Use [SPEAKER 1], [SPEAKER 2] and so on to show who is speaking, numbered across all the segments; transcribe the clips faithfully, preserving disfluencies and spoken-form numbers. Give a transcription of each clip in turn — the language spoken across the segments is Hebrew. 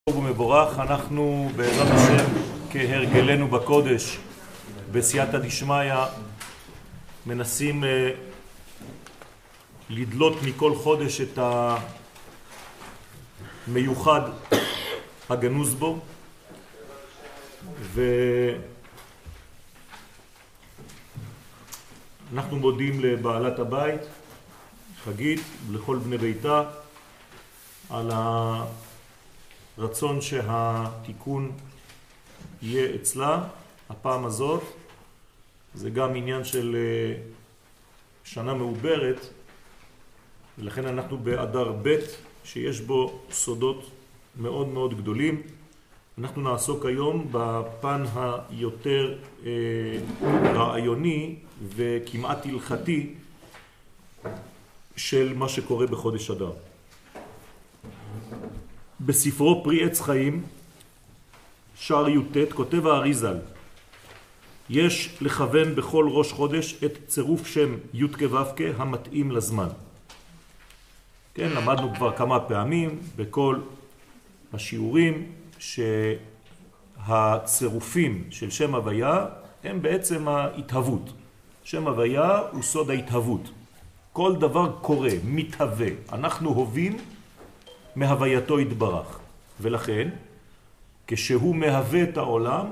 [SPEAKER 1] ומבורך. אנחנו בעזרת השם כהרגלנו בקודש בסייעתא דשמיא מנסים לדלות מכל חודש את המיוחד הגנוז בו, ואנחנו מודים לבעלת הבית חגית ולכל בני ביתה על הרצון שהתיקון יהיה אצלה. הפעם הזאת זה גם עניין של שנה מעוברת, ולכן אנחנו באדר ב' שיש בו סודות מאוד מאוד גדולים. אנחנו נעסוק היום בפן היותר אה, רעיוני וכמעט הלכתי של מה שקורה בחודש אדר. בספרו פרי עץ חיים שער י"ט כותב האריז"ל: יש לכוון בכל ראש חודש את צירוף שם י' כו' המתאים לזמן. כן, למדנו כבר כמה פעמים בכל השיעורים שהצירופים של שם הוויה הם בעצם ההתהוות. שם הוויה הוא סוד ההתהוות. כל דבר קורה, מתהווה. אנחנו הווים מהווייתו יתברך. ולכן, כשהוא מהווה את העולם,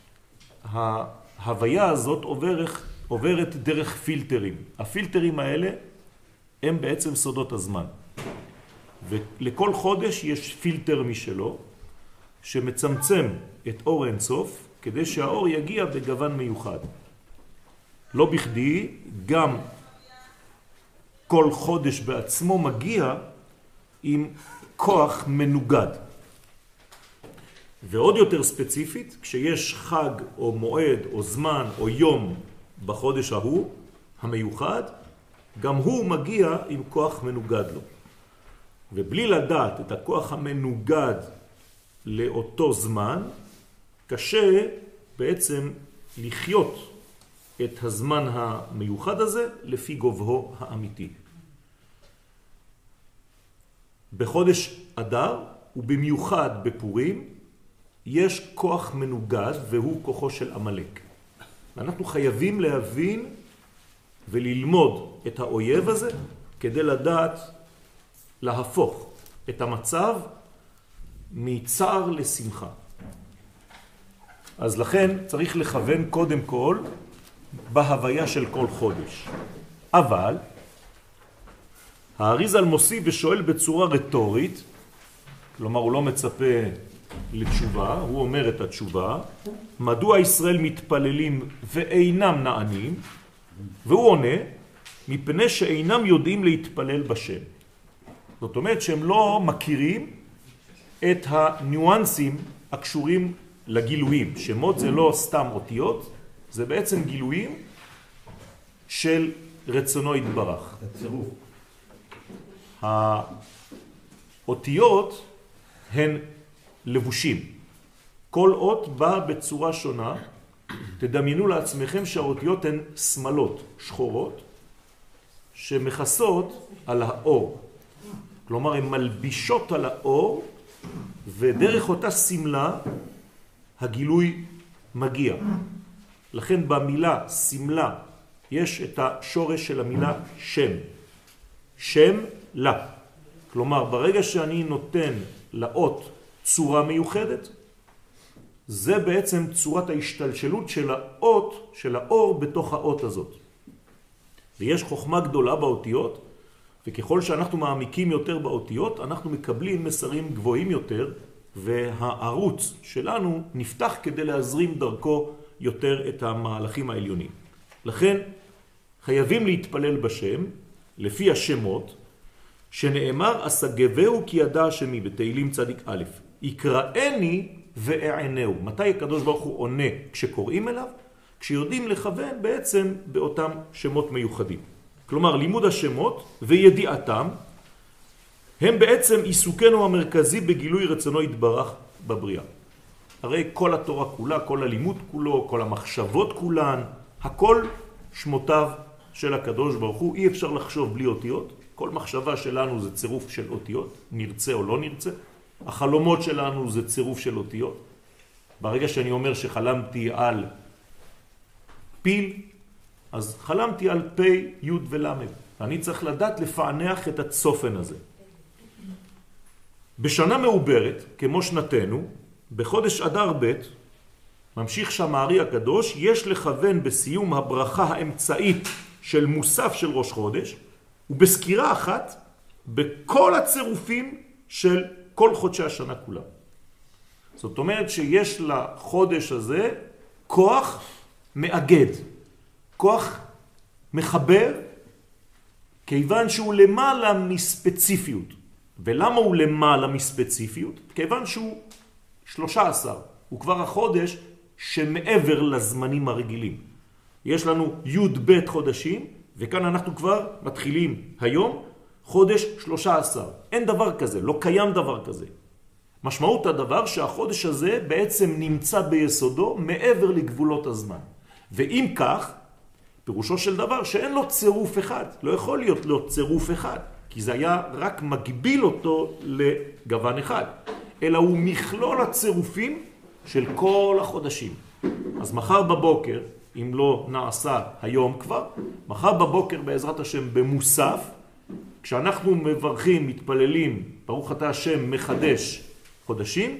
[SPEAKER 1] ההוויה הזאת עוברת, עוברת דרך פילטרים. הפילטרים האלה הם בעצם סודות הזמן. ולכל חודש יש פילטר משלו, שמצמצם את אור אינסוף, כדי שהאור יגיע בגוון מיוחד. לא בכדי, גם כל חודש בעצמו מגיע עם כוח מנוגד. ועוד יותר ספציפית, כשיש חג או מועד או זמן או יום בחודש ההוא, המיוחד, גם הוא מגיע עם כוח מנוגד לו. ובלי לדעת את הכוח המנוגד לאותו זמן, קשה בעצם לחיות את הזמן המיוחד הזה לפי גובהו האמיתי. בחודש אדר ובמיוחד בפורים יש כוח מנוגד, והוא כוחו של עמלק. אנחנו חייבים להבין וללמוד את האויב הזה כדי לדעת להפוך את המצב מצער לשמחה. אז לכן צריך לכוון קודם כל בהוויה של כל חודש. אבל האריז"ל מוסיף ושואל בצורה רטורית, כלומר הוא לא מצפה לתשובה, הוא אומר את התשובה: מדוע ישראל מתפללים ואינם נענים? והוא עונה: מפני שאינם יודעים להתפלל בשם. זאת אומרת שהם לא מכירים את הניואנסים הקשורים לגילויים. שמות זה לא סתם אותיות, זה בעצם גילויים של רצונו יתברך.
[SPEAKER 2] הצירוף.
[SPEAKER 1] האותיות הן לבושים. כל אות בא בצורה שונה. תדמיינו לעצמכם שהאותיות הן סמלות, שחורות, שמכסות על האור. כלומר, הן מלבישות על האור, ודרך אותה סמלה הגילוי מגיע. לכן במילה סמלה יש את השורש של המילה שם. שם לה. כלומר, ברגע שאני נותן לאות צורה מיוחדת, זה בעצם צורת ההשתלשלות של האות, של האור בתוך האות הזאת. ויש חוכמה גדולה באותיות, וככל שאנחנו מעמיקים יותר באותיות, אנחנו מקבלים מסרים גבוהים יותר, והערוץ שלנו נפתח כדי להזרים דרכו יותר את המהלכים העליונים. לכן חייבים להתפלל בשם, לפי השמות, שנאמר אסגבהו כי ידע השמי בתהילים צדיק א', יקראני ואענהו. מתי הקדוש ברוך הוא עונה? כשקוראים אליו, כשיודעים לכוון בעצם באותם שמות מיוחדים. כלומר, לימוד השמות וידיעתם הם בעצם עיסוקנו המרכזי בגילוי רצונו יתברך בבריאה. הרי כל התורה כולה, כל הלימוד כולו, כל המחשבות כולן, הכל שמותיו של הקדוש ברוך הוא. אי אפשר לחשוב בלי אותיות. כל מחשבה שלנו זה צירוף של אותיות, נרצה או לא נרצה. החלומות שלנו זה צירוף של אותיות. ברגע שאני אומר שחלמתי על פיל, אז חלמתי על פי, י' ולמד. אני צריך לדעת לפענח את הצופן הזה. בשנה מעוברת, כמו שנתנו, בחודש אדר ב', ממשיך שם הארי הקדוש, יש לכוון בסיום הברכה האמצעית של מוסף של ראש חודש, ובסקירה אחת בכל הצירופים של כל חודשי השנה כולם. זאת אומרת שיש לחודש הזה כוח מאגד, כוח מחבר, כיוון שהוא למעלה מספציפיות. ולמה הוא למעלה מספציפיות? כיוון שהוא שלושה עשר, הוא כבר החודש שמעבר לזמנים הרגילים. יש לנו י' ב' חודשים, וכאן אנחנו כבר מתחילים היום חודש שלושה עשר. אין דבר כזה, לא קיים דבר כזה. משמעות הדבר שהחודש הזה בעצם נמצא ביסודו מעבר לגבולות הזמן. ואם כך, פירושו של דבר שאין לו צירוף אחד, לא יכול להיות לו צירוף אחד, כי זה היה רק מגביל אותו לגוון אחד, אלא הוא מכלול הצירופים של כל החודשים. אז מחר בבוקר, אם לא נעשה היום כבר, מחר בבוקר בעזרת השם במוסף, כשאנחנו מברכים, מתפללים, ברוך אתה השם מחדש חודשים,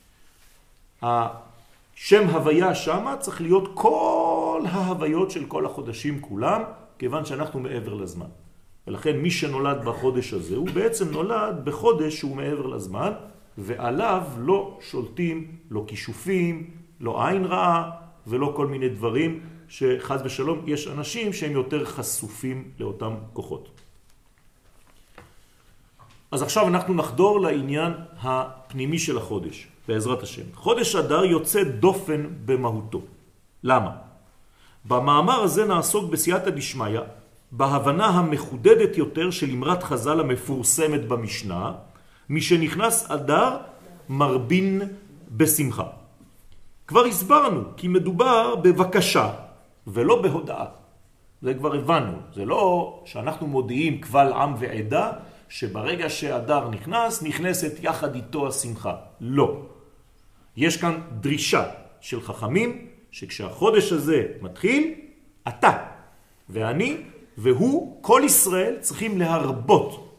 [SPEAKER 1] השם הוויה שמה צריך להיות כל ההוויות של כל החודשים כולם, כיוון שאנחנו מעבר לזמן. ולכן מי שנולד בחודש הזה, הוא בעצם נולד בחודש שהוא מעבר לזמן, ועליו לא שולטים, לא כישופים, לא עין רעה, ולא כל מיני דברים שחז ושלום יש אנשים שהם יותר חשופים לאותם כוחות. אז עכשיו אנחנו נחדור לעניין הפנימי של החודש, בעזרת השם. חודש אדר יוצא דופן במהותו. למה? במאמר הזה נעסוק בסייעתא דשמיא, בהבנה המחודדת יותר של אמרת חז"ל המפורסמת במשנה, מי שנכנס אדר מרבין בשמחה. כבר הסברנו כי מדובר בבקשה ולא בהודעה. זה כבר הבנו. זה לא שאנחנו מודיעים קבל עם ועדה, שברגע שאדר נכנס, נכנסת יחד איתו השמחה. לא. יש כאן דרישה של חכמים, שכשהחודש הזה מתחיל, אתה ואני והוא, כל ישראל, צריכים להרבות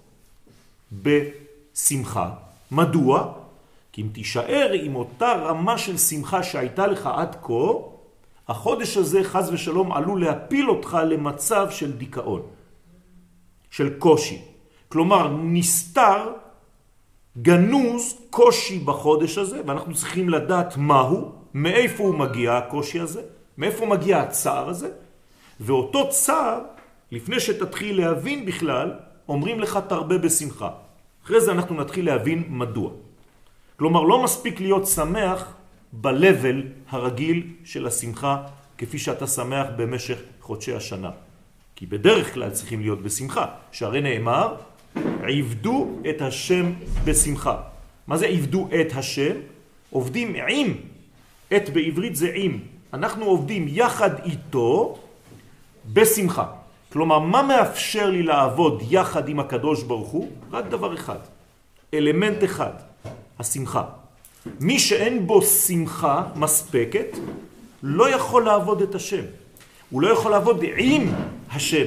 [SPEAKER 1] בשמחה. מדוע? כי אם תישאר עם אותה רמה של שמחה שהייתה לך עד כה, החודש הזה חז ושלום עלול להפיל אותך למצב של דיכאון, של קושי. כלומר, נסתר, גנוז קושי בחודש הזה, ואנחנו צריכים לדעת מהו, מאיפה הוא מגיע הקושי הזה, מאיפה מגיע הצער הזה, ואותו צער, לפני שתתחיל להבין בכלל, אומרים לך תרבה בשמחה. אחרי זה אנחנו נתחיל להבין מדוע. כלומר, לא מספיק להיות שמח בלבל הרגיל של השמחה, כפי שאתה שמח במשך חודשי השנה. כי בדרך כלל צריכים להיות בשמחה, שהרי נאמר, עבדו את השם בשמחה. מה זה עבדו את השם? עובדים עם, את בעברית זה עם. אנחנו עובדים יחד איתו בשמחה. כלומר, מה מאפשר לי לעבוד יחד עם הקדוש ברוך הוא? רק דבר אחד, אלמנט אחד, השמחה. מי שאין בו שמחה מספקת, לא יכול לעבוד את השם. הוא לא יכול לעבוד עם השם.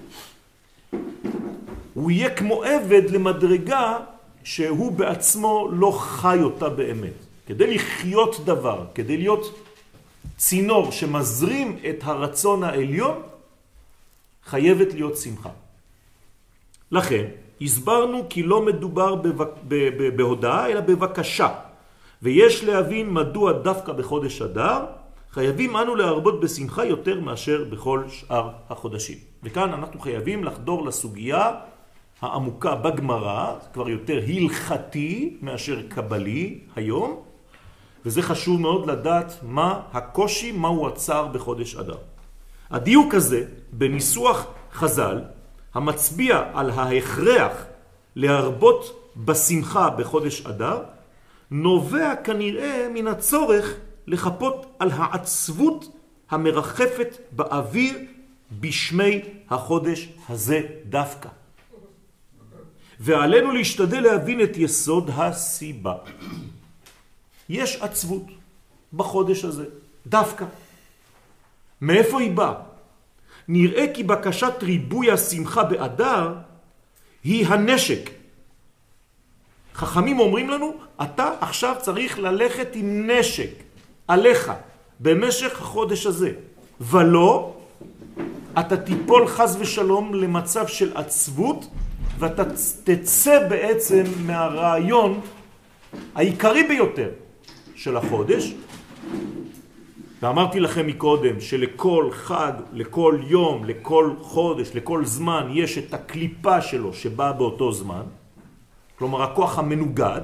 [SPEAKER 1] הוא יהיה כמו עבד למדרגה שהוא בעצמו לא חי אותה באמת. כדי לחיות דבר, כדי להיות צינור שמזרים את הרצון העליון, חייבת להיות שמחה. לכן, הסברנו כי לא מדובר בהודעה, אלא בבקשה. ויש להבין מדוע דווקא בחודש אדר, חייבים אנו להרבות בשמחה יותר מאשר בכל שאר החודשים. וכאן אנחנו חייבים לחדור לסוגיה העמוקה בגמרא, כבר יותר הלכתי מאשר קבלי היום, וזה חשוב מאוד לדעת מה הקושי, מהו הצער בחודש אדר. הדיוק הזה בניסוח חז"ל, המצביע על ההכרח להרבות בשמחה בחודש אדר, נובע כנראה מן הצורך לחפות על העצבות המרחפת באוויר בשמי החודש הזה דווקא. ועלינו להשתדל להבין את יסוד הסיבה. יש עצבות בחודש הזה, דווקא. מאיפה היא באה? נראה כי בקשת ריבוי השמחה באדר היא הנשק. חכמים אומרים לנו, אתה עכשיו צריך ללכת עם נשק עליך במשך החודש הזה, ולא אתה תיפול חס ושלום למצב של עצבות, ואתה תצא בעצם מהרעיון העיקרי ביותר של החודש. ואמרתי לכם מקודם שלכל חג, לכל יום, לכל חודש, לכל זמן יש את הקליפה שלו שבאה באותו זמן, כלומר הכוח המנוגד,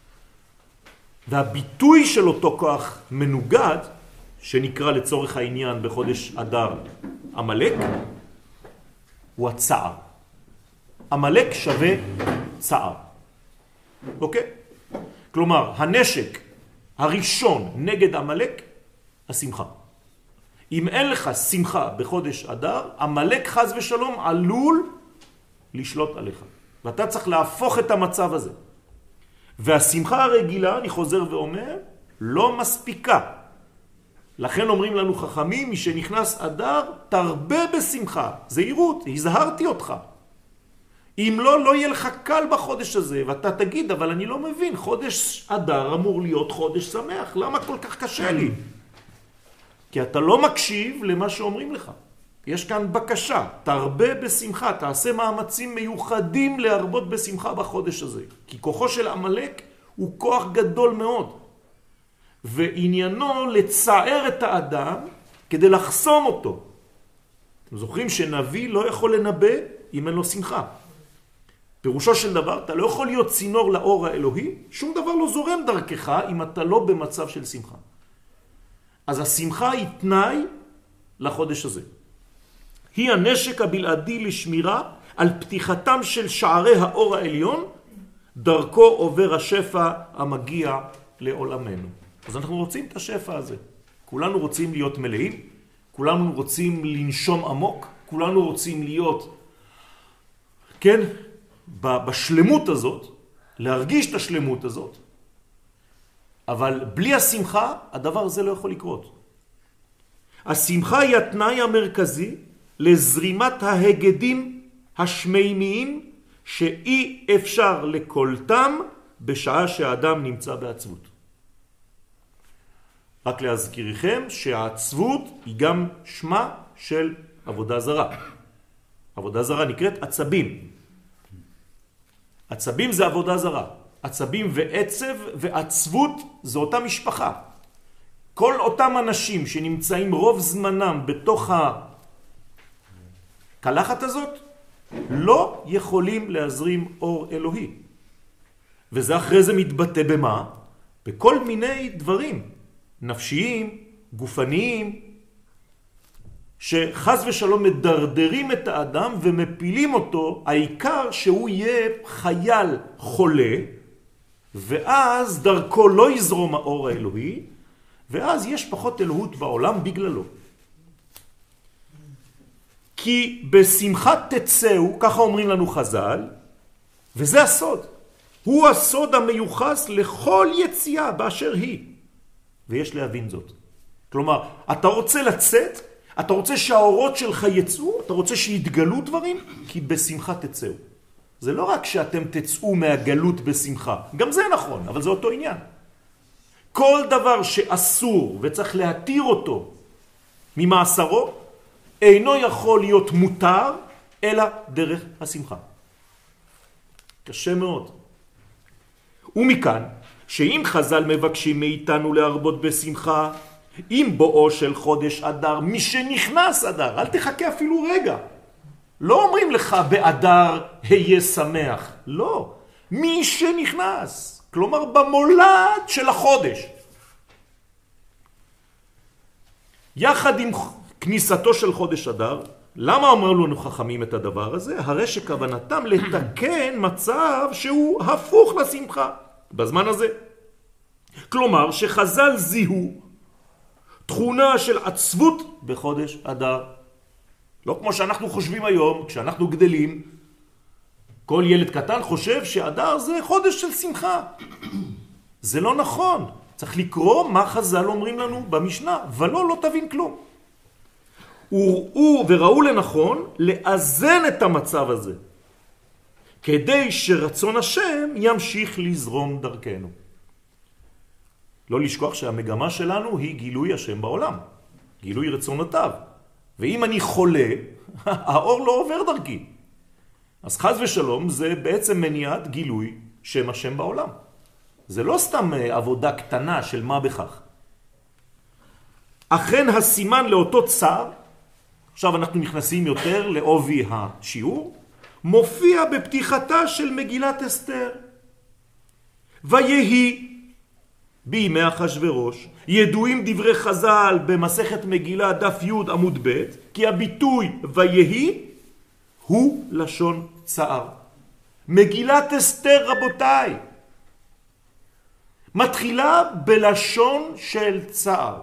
[SPEAKER 1] והביטוי של אותו כוח מנוגד, שנקרא לצורך העניין בחודש אדר עמלק, הוא הצער. עמלק שווה צער. אוקיי? כלומר, הנשק הראשון נגד עמלק, השמחה. אם אין לך שמחה בחודש אדר, עמלק חס ושלום עלול לשלוט עליך. ואתה צריך להפוך את המצב הזה. והשמחה הרגילה, אני חוזר ואומר, לא מספיקה. לכן אומרים לנו חכמים, מי שנכנס אדר, תרבה בשמחה. זהירות, הזהרתי אותך. אם לא, לא יהיה לך קל בחודש הזה, ואתה תגיד, אבל אני לא מבין, חודש אדר אמור להיות חודש שמח, למה כל כך קשה לי? כי אתה לא מקשיב למה שאומרים לך. יש כאן בקשה, תרבה בשמחה, תעשה מאמצים מיוחדים להרבות בשמחה בחודש הזה. כי כוחו של עמלק הוא כוח גדול מאוד. ועניינו לצער את האדם כדי לחסום אותו. אתם זוכרים שנביא לא יכול לנבא אם אין לו שמחה. פירושו של דבר, אתה לא יכול להיות צינור לאור האלוהי, שום דבר לא זורם דרכך אם אתה לא במצב של שמחה. אז השמחה היא תנאי לחודש הזה. היא הנשק הבלעדי לשמירה על פתיחתם של שערי האור העליון, דרכו עובר השפע המגיע לעולמנו. אז אנחנו רוצים את השפע הזה. כולנו רוצים להיות מלאים, כולנו רוצים לנשום עמוק, כולנו רוצים להיות, כן, בשלמות הזאת, להרגיש את השלמות הזאת, אבל בלי השמחה, הדבר הזה לא יכול לקרות. השמחה היא התנאי המרכזי לזרימת ההגדים השמימיים שאי אפשר לקולתם בשעה שהאדם נמצא בעצבות. רק להזכירכם שהעצבות היא גם שמה של עבודה זרה. עבודה זרה נקראת עצבים. עצבים זה עבודה זרה. עצבים ועצב ועצבות זה אותה משפחה. כל אותם אנשים שנמצאים רוב זמנם בתוך הקלחת הזאת, לא יכולים להזרים אור אלוהי. וזה אחרי זה מתבטא במה? בכל מיני דברים, נפשיים, גופניים, שחז ושלום מדרדרים את האדם ומפילים אותו, העיקר שהוא יהיה חייל חולה, ואז דרכו לא יזרום האור האלוהי, ואז יש פחות אלוהות בעולם בגללו. כי בשמחת תצאו, ככה אומרים לנו חז"ל, וזה הסוד. הוא הסוד המיוחס לכל יציאה באשר היא. ויש להבין זאת. כלומר, אתה רוצה לצאת, אתה רוצה שהאורות שלך יצאו, אתה רוצה שיתגלו דברים, כי בשמחה תצאו. זה לא רק שאתם תצאו מהגלות בשמחה, גם זה נכון, אבל זה אותו עניין. כל דבר שאסור וצריך להתיר אותו ממאסרו, אינו יכול להיות מותר, אלא דרך השמחה. קשה מאוד. ומכאן, שאם חז"ל מבקשים מאיתנו להרבות בשמחה, עם בואו של חודש אדר, מי שנכנס אדר, אל תחכה אפילו רגע. לא אומרים לך באדר היה שמח. לא. מי שנכנס. כלומר במולד של החודש. יחד עם כניסתו של חודש אדר, למה אמרו לנו חכמים את הדבר הזה? הרי שכוונתם לתקן מצב שהוא הפוך לשמחה בזמן הזה. כלומר שחז"ל זיהו תכונה של עצבות בחודש אדר. לא כמו שאנחנו חושבים היום, כשאנחנו גדלים, כל ילד קטן חושב שאדר זה חודש של שמחה. זה לא נכון. צריך לקרוא מה חז"ל אומרים לנו במשנה, ולא לא תבין כלום. וראו וראו לנכון לאזן את המצב הזה, כדי שרצון השם ימשיך לזרום דרכנו. לא לשכוח שהמגמה שלנו היא גילוי השם בעולם, גילוי רצונותיו. ואם אני חולה, האור לא עובר דרכי. אז חס ושלום זה בעצם מניעת גילוי שם השם בעולם. זה לא סתם עבודה קטנה של מה בכך. אכן הסימן לאותו צער, עכשיו אנחנו נכנסים יותר לעובי השיעור, מופיע בפתיחתה של מגילת אסתר. ויהי בימי אחשוורוש, ידועים דברי חז"ל במסכת מגילה דף י' עמוד ב', כי הביטוי ויהי הוא לשון צער. מגילת אסתר רבותיי מתחילה בלשון של צער.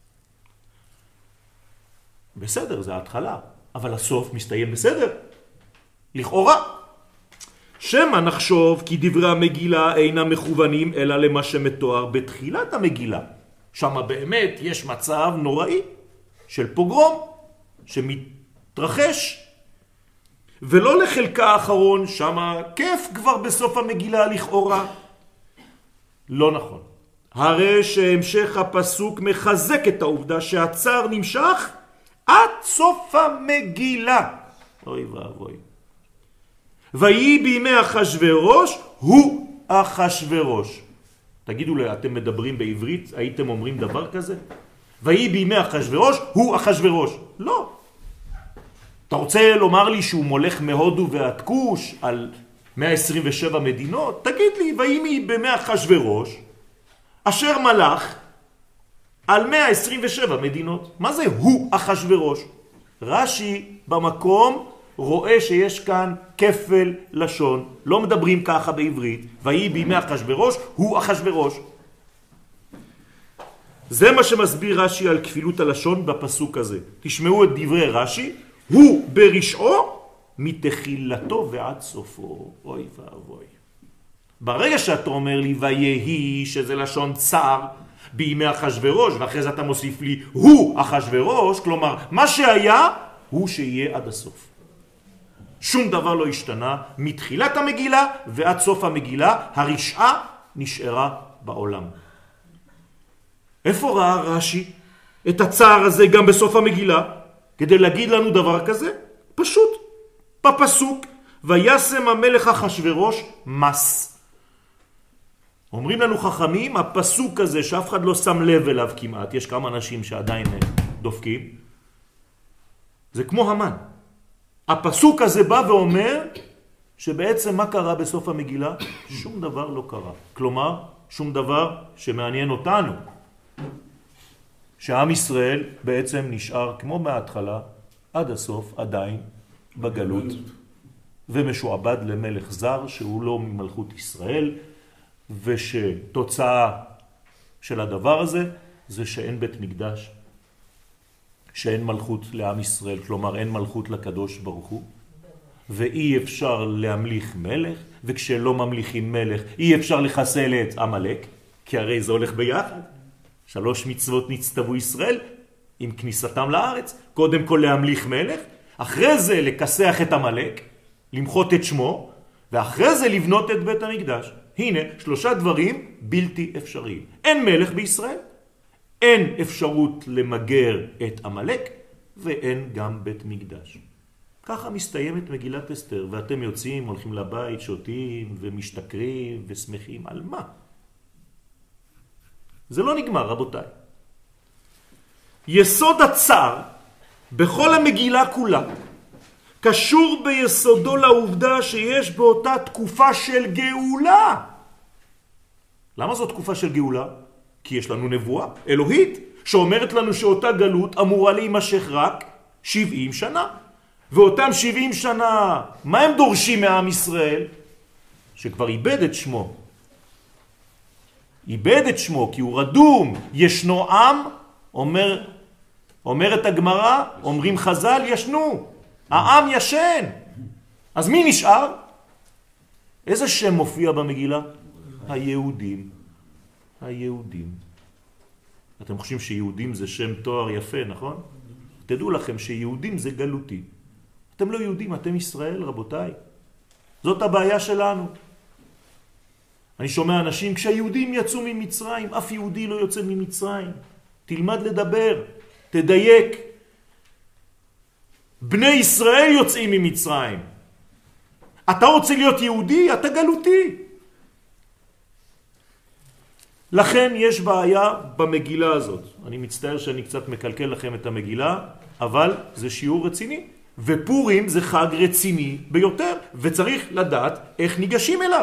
[SPEAKER 1] בסדר, זה ההתחלה, אבל הסוף מסתיים בסדר. לכאורה. שמא נחשוב כי דברי המגילה אינם מכוונים אלא למה שמתואר בתחילת המגילה. שם באמת יש מצב נוראי של פוגרום שמתרחש. ולא לחלקה האחרון, שם כיף כבר בסוף המגילה לכאורה. לא נכון. הרי שהמשך הפסוק מחזק את העובדה שהצער נמשך עד סוף המגילה. אוי ואבוי. ויהי בימי אחשוורוש הוא אחשוורוש. תגידו לי, אתם מדברים בעברית? הייתם אומרים דבר כזה? ויהי בימי אחשוורוש הוא אחשוורוש. לא. אתה רוצה לומר לי שהוא מולך מהודו ועד כוש על מאה עשרים ושבע מדינות? תגיד לי, ויהי בימי אחשוורוש אשר מלך על מאה עשרים ושבע מדינות. מה זה הוא אחשוורוש? רש"י במקום רואה שיש כאן כפל לשון. לא מדברים ככה בעברית. ויהי בימי אחשוורוש הוא אחשוורוש. זה מה שמסביר רש"י על כפילות הלשון בפסוק הזה. תשמעו את דברי רש"י. הוא ברשעו מתחילתו ועד סופו. אוי ואבוי. ברגע שאתה אומר לי ויהי, שזה לשון צער, בימי אחשוורוש, ואחרי זה אתה מוסיף לי הוא אחשוורוש, כלומר מה שהיה הוא שיהיה עד הסוף. שום דבר לא השתנה מתחילת המגילה ועד סוף המגילה. הרשעה נשארה בעולם. איפה ראה רש"י את הצער הזה גם בסוף המגילה כדי להגיד לנו דבר כזה? פשוט בפסוק וישם המלך אחשוורוש מס. אומרים לנו חכמים, הפסוק הזה שאף אחד לא שם לב אליו כמעט, יש כמה אנשים שעדיין דופקים, זה כמו המן. הפסוק הזה בא ואומר שבעצם מה קרה בסוף המגילה? שום דבר לא קרה. כלומר, שום דבר שמעניין אותנו. שעם ישראל בעצם נשאר כמו מההתחלה עד הסוף עדיין בגלות ומשועבד למלך זר שהוא לא ממלכות ישראל, ושתוצאה של הדבר הזה זה שאין בית מקדש, שאין מלכות לעם ישראל, כלומר אין מלכות לקדוש ברוך הוא, ואי אפשר להמליך מלך, וכשלא ממליכים מלך אי אפשר לחסל את עמלק, כי הרי זה הולך ביחד. שלוש מצוות נצטוו ישראל עם כניסתם לארץ. קודם כל להמליך מלך, אחרי זה לכסח את עמלק, למחות את שמו, ואחרי זה לבנות את בית המקדש. הנה שלושה דברים בלתי אפשריים. אין מלך בישראל, אין אפשרות למגר את עמלק, ואין גם בית מקדש. ככה מסתיימת מגילת אסתר, ואתם יוצאים, הולכים לבית, שותים ומשתכרים ושמחים. על מה? זה לא נגמר, רבותיי. יסוד הצער בכל המגילה כולה קשור ביסודו לעובדה שיש באותה תקופה של גאולה. למה זו תקופה של גאולה? כי יש לנו נבואה אלוהית שאומרת לנו שאותה גלות אמורה להימשך רק שבעים שנה. ואותם שבעים שנה, מה הם דורשים מעם ישראל? שכבר איבד את שמו. איבד את שמו כי הוא רדום. ישנו עם, אומר, אומרת הגמרא, אומרים חז"ל, ישנו. העם ישן. אז מי נשאר? איזה שם מופיע במגילה? היהודים. היהודים. אתם חושבים שיהודים זה שם תואר יפה, נכון? תדעו לכם שיהודים זה גלותי. אתם לא יהודים, אתם ישראל, רבותיי. זאת הבעיה שלנו. אני שומע אנשים, כשהיהודים יצאו ממצרים, אף יהודי לא יוצא ממצרים. תלמד לדבר, תדייק. בני ישראל יוצאים ממצרים. אתה רוצה להיות יהודי, אתה גלותי. לכן יש בעיה במגילה הזאת. אני מצטער שאני קצת מקלקל לכם את המגילה, אבל זה שיעור רציני. ופורים זה חג רציני ביותר, וצריך לדעת איך ניגשים אליו.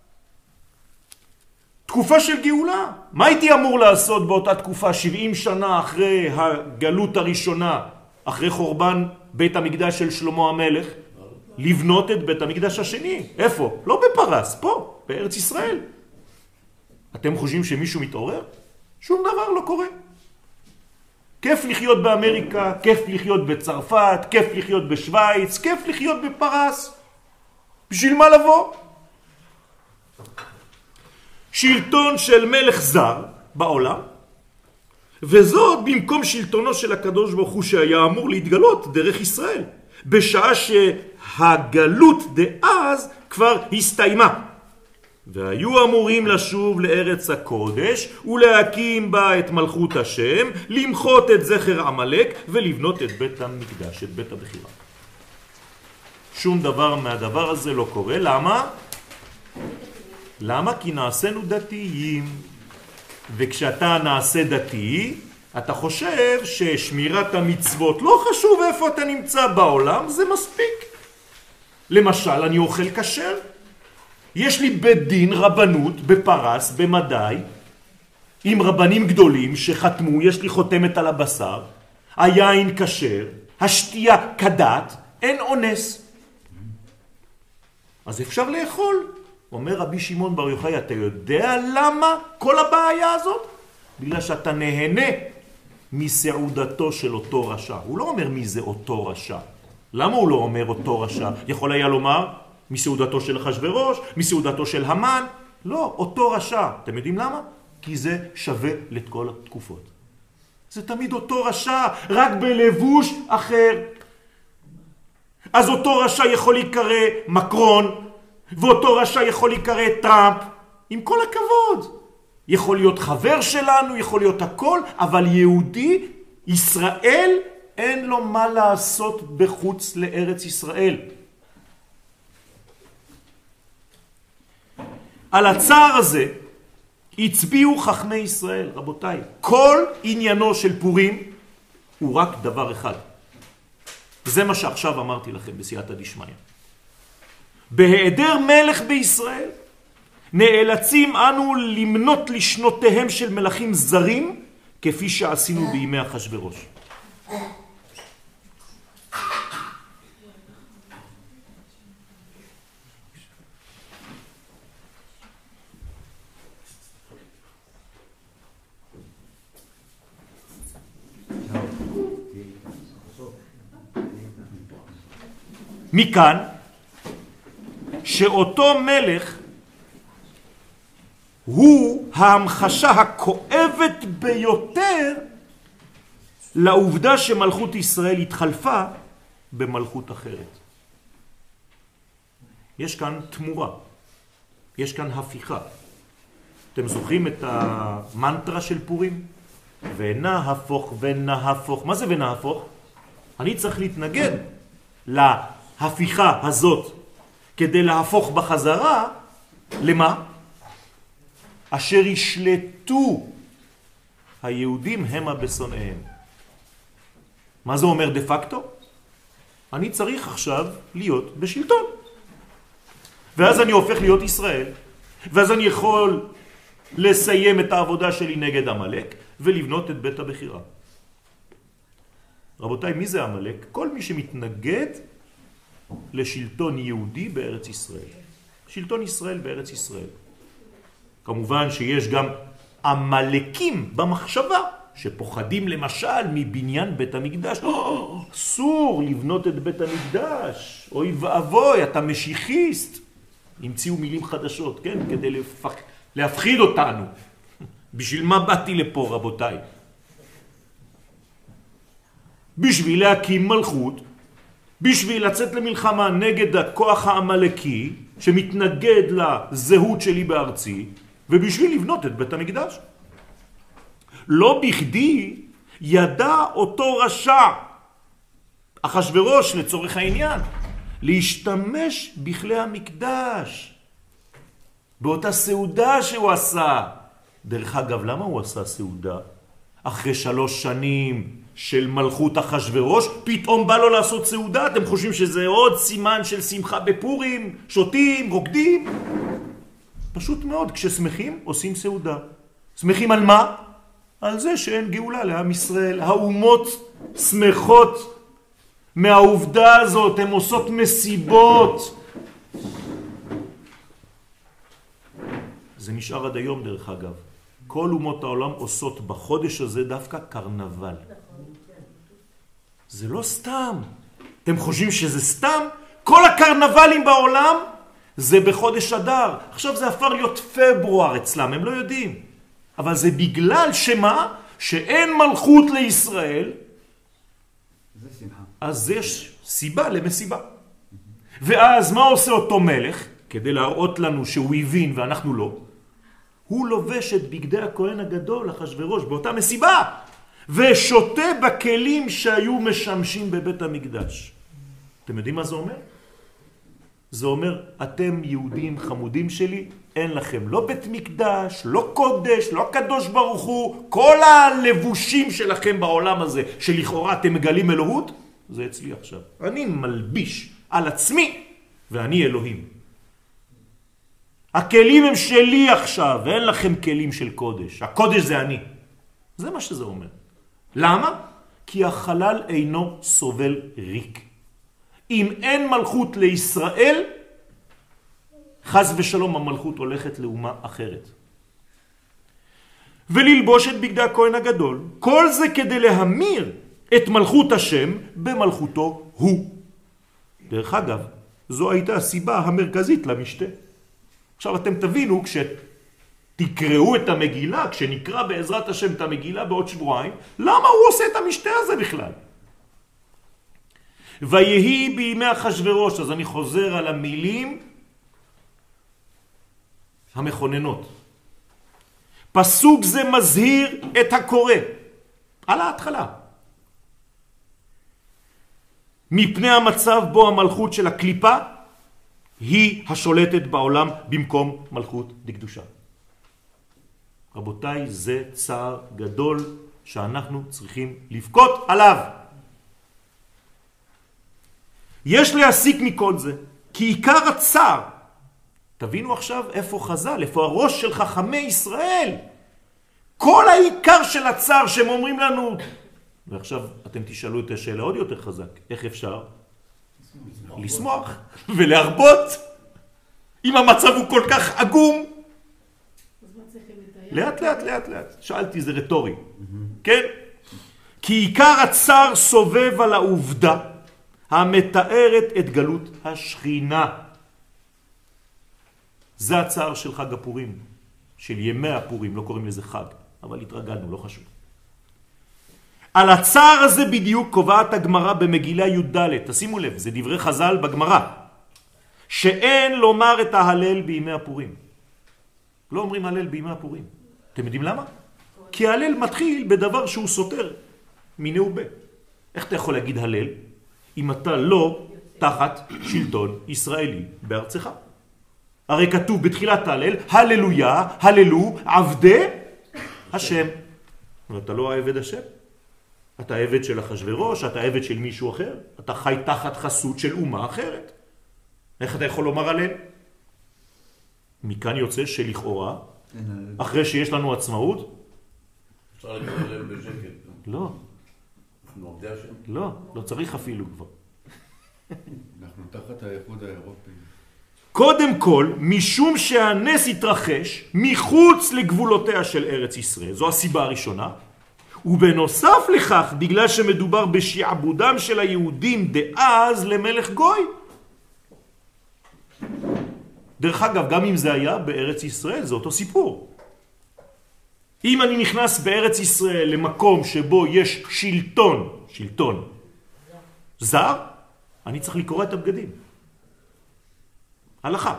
[SPEAKER 1] תקופה של גאולה. מה הייתי אמור לעשות באותה תקופה, שבעים שנה אחרי הגלות הראשונה, אחרי חורבן בית המקדש של שלמה המלך? לבנות את בית המקדש השני. איפה? לא בפרס, פה, בארץ ישראל. אתם חושבים שמישהו מתעורר? שום דבר לא קורה. כיף לחיות באמריקה, כיף לחיות בצרפת, כיף לחיות בשוויץ, כיף לחיות בפרס. בשביל מה לבוא? שלטון של מלך זר בעולם, וזאת במקום שלטונו של הקדוש ברוך הוא שהיה אמור להתגלות דרך ישראל, בשעה שהגלות דאז כבר הסתיימה. והיו אמורים לשוב לארץ הקודש ולהקים בה את מלכות השם, למחות את זכר עמלק ולבנות את בית המקדש, את בית הבחירה. שום דבר מהדבר הזה לא קורה. למה? למה? כי נעשינו דתיים. וכשאתה נעשה דתי, אתה חושב ששמירת המצוות לא חשוב איפה אתה נמצא בעולם, זה מספיק. למשל, אני אוכל כשר. יש לי בית דין רבנות בפרס, במדי, עם רבנים גדולים שחתמו, יש לי חותמת על הבשר, היין כשר, השתייה כדת, אין אונס. אז אפשר לאכול. אומר רבי שמעון בר יוחאי, אתה יודע למה כל הבעיה הזאת? בגלל שאתה נהנה מסעודתו של אותו רשע. הוא לא אומר מי זה אותו רשע. למה הוא לא אומר אותו רשע? יכול היה לומר מסעודתו של אחשוורוש, מסעודתו של המן. לא, אותו רשע. אתם יודעים למה? כי זה שווה לכל התקופות. זה תמיד אותו רשע, רק בלבוש אחר. אז אותו רשע יכול להיקרא מקרון, ואותו רשע יכול להיקרא טראמפ. עם כל הכבוד. יכול להיות חבר שלנו, יכול להיות הכל, אבל יהודי, ישראל, אין לו מה לעשות בחוץ לארץ ישראל. על הצער הזה הצביעו חכמי ישראל, רבותיי. כל עניינו של פורים הוא רק דבר אחד. זה מה שעכשיו אמרתי לכם בסייעתא דשמיא. בהיעדר מלך בישראל, נאלצים אנו למנות לשנותיהם של מלכים זרים, כפי שעשינו בימי אחשוורוש. מכאן שאותו מלך הוא ההמחשה הכואבת ביותר לעובדה שמלכות ישראל התחלפה במלכות אחרת. יש כאן תמורה, יש כאן הפיכה. אתם זוכרים את המנטרה של פורים? ונהפוך ונהפוך. מה זה ונהפוך? אני צריך להתנגד להפיכה הזאת כדי להפוך בחזרה למה? אשר ישלטו היהודים המה בשונאיהם. מה זה אומר דה פקטו? אני צריך עכשיו להיות בשלטון. ואז אני הופך להיות ישראל. ואז אני יכול לסיים את העבודה שלי נגד עמלק ולבנות את בית הבחירה. רבותיי, מי זה עמלק? כל מי שמתנגד לשלטון יהודי בארץ ישראל. שלטון ישראל בארץ ישראל. כמובן שיש גם עמלקים במחשבה, שפוחדים למשל מבניין בית המקדש. אסור לבנות את בית המקדש. אוי ואבוי, אתה משיחיסט. המציאו מילים חדשות, כן? כדי לפח... להפחיד אותנו. בשביל מה באתי לפה, רבותיי? בשביל להקים מלכות, בשביל לצאת למלחמה נגד הכוח העמלקי, שמתנגד לזהות שלי בארצי, ובשביל לבנות את בית המקדש. לא בכדי ידע אותו רשע, אחשוורוש לצורך העניין, להשתמש בכלי המקדש, באותה סעודה שהוא עשה. דרך אגב, למה הוא עשה סעודה? אחרי שלוש שנים של מלכות אחשוורוש, פתאום בא לו לעשות סעודה. אתם חושבים שזה עוד סימן של שמחה בפורים, שותים, רוקדים? פשוט מאוד, כששמחים עושים סעודה. שמחים על מה? על זה שאין גאולה לעם ישראל. האומות שמחות מהעובדה הזאת, הן עושות מסיבות. זה נשאר עד היום דרך אגב. כל אומות העולם עושות בחודש הזה דווקא קרנבל. זה לא סתם. אתם חושבים שזה סתם? כל הקרנבלים בעולם זה בחודש אדר. עכשיו זה הפך להיות פברואר אצלם, הם לא יודעים. אבל זה בגלל שמה? שאין מלכות לישראל.
[SPEAKER 2] זה שמחה.
[SPEAKER 1] אז יש סיבה למסיבה. ואז מה עושה אותו מלך? כדי להראות לנו שהוא הבין ואנחנו לא. הוא לובש את בגדי הכהן הגדול, אחשוורוש, באותה מסיבה. ושותה בכלים שהיו משמשים בבית המקדש. אתם יודעים מה זה אומר? זה אומר, אתם יהודים חמודים שלי, אין לכם לא בית מקדש, לא קודש, לא קדוש ברוך הוא, כל הלבושים שלכם בעולם הזה, שלכאורה אתם מגלים אלוהות, זה אצלי עכשיו. אני מלביש על עצמי, ואני אלוהים. הכלים הם שלי עכשיו, ואין לכם כלים של קודש. הקודש זה אני. זה מה שזה אומר. למה? כי החלל אינו סובל ריק. אם אין מלכות לישראל, חס ושלום המלכות הולכת לאומה אחרת. וללבוש את בגדי הכהן הגדול, כל זה כדי להמיר את מלכות השם במלכותו הוא. דרך אגב, זו הייתה הסיבה המרכזית למשתה. עכשיו אתם תבינו, כשתקראו את המגילה, כשנקרא בעזרת השם את המגילה בעוד שבועיים, למה הוא עושה את המשתה הזה בכלל? ויהי בימי אחשוורוש, אז אני חוזר על המילים המכוננות. פסוק זה מזהיר את הקורא, על ההתחלה. מפני המצב בו המלכות של הקליפה היא השולטת בעולם במקום מלכות דקדושה. רבותיי, זה צער גדול שאנחנו צריכים לבכות עליו. יש להסיק מכל זה, כי עיקר הצער, תבינו עכשיו איפה חז"ל, איפה הראש של חכמי ישראל. כל העיקר של הצער שהם אומרים לנו, ועכשיו אתם תשאלו את השאלה עוד יותר חזק, איך אפשר? לשמוח ולהרבות. אם המצב הוא כל כך עגום, לאט לאט לאט לאט. שאלתי, זה רטורי. כן? כי עיקר הצער סובב על העובדה המתארת את גלות השכינה. זה הצער של חג הפורים, של ימי הפורים, לא קוראים לזה חג, אבל התרגלנו, לא חשוב. על הצער הזה בדיוק קובעת הגמרא במגילה י"ד, תשימו לב, זה דברי חז"ל בגמרא, שאין לומר את ההלל בימי הפורים. לא אומרים הלל בימי הפורים. אתם יודעים למה? כי ההלל מתחיל בדבר שהוא סותר מיני ובה. איך אתה יכול להגיד הלל אם אתה לא תחת שלטון ישראלי בארצך? הרי כתוב בתחילת ההלל, הללויה, הללו, עבדי השם. ואתה לא העבד השם. אתה עבד של אחשוורוש, אתה עבד של מישהו אחר, אתה חי תחת חסות של אומה אחרת. איך אתה יכול לומר עליהם? מכאן יוצא שלכאורה, אחרי שיש לנו עצמאות,
[SPEAKER 3] אפשר לקרוא עליהם בשקט.
[SPEAKER 1] לא.
[SPEAKER 3] אנחנו עובדי השם?
[SPEAKER 1] לא, לא צריך אפילו כבר.
[SPEAKER 2] אנחנו תחת האיחוד האירופי.
[SPEAKER 1] קודם כל, משום שהנס התרחש מחוץ לגבולותיה של ארץ ישראל, זו הסיבה הראשונה, ובנוסף לכך, בגלל שמדובר בשעבודם של היהודים דאז למלך גוי. דרך אגב, גם אם זה היה בארץ ישראל, זה אותו סיפור. אם אני נכנס בארץ ישראל למקום שבו יש שלטון, שלטון זר, אני צריך לקרוא את הבגדים. הלכה.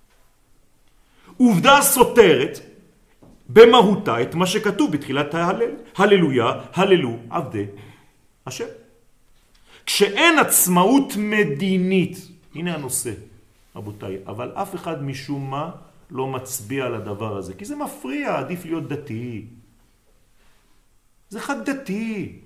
[SPEAKER 1] עובדה סותרת במהותה את מה שכתוב בתחילת ההלל. הללויה, הללו עבדי השם. כשאין עצמאות מדינית, הנה הנושא, רבותיי, אבל אף אחד משום מה לא מצביע על הדבר הזה, כי זה מפריע, עדיף להיות דתי. זה חג דתי.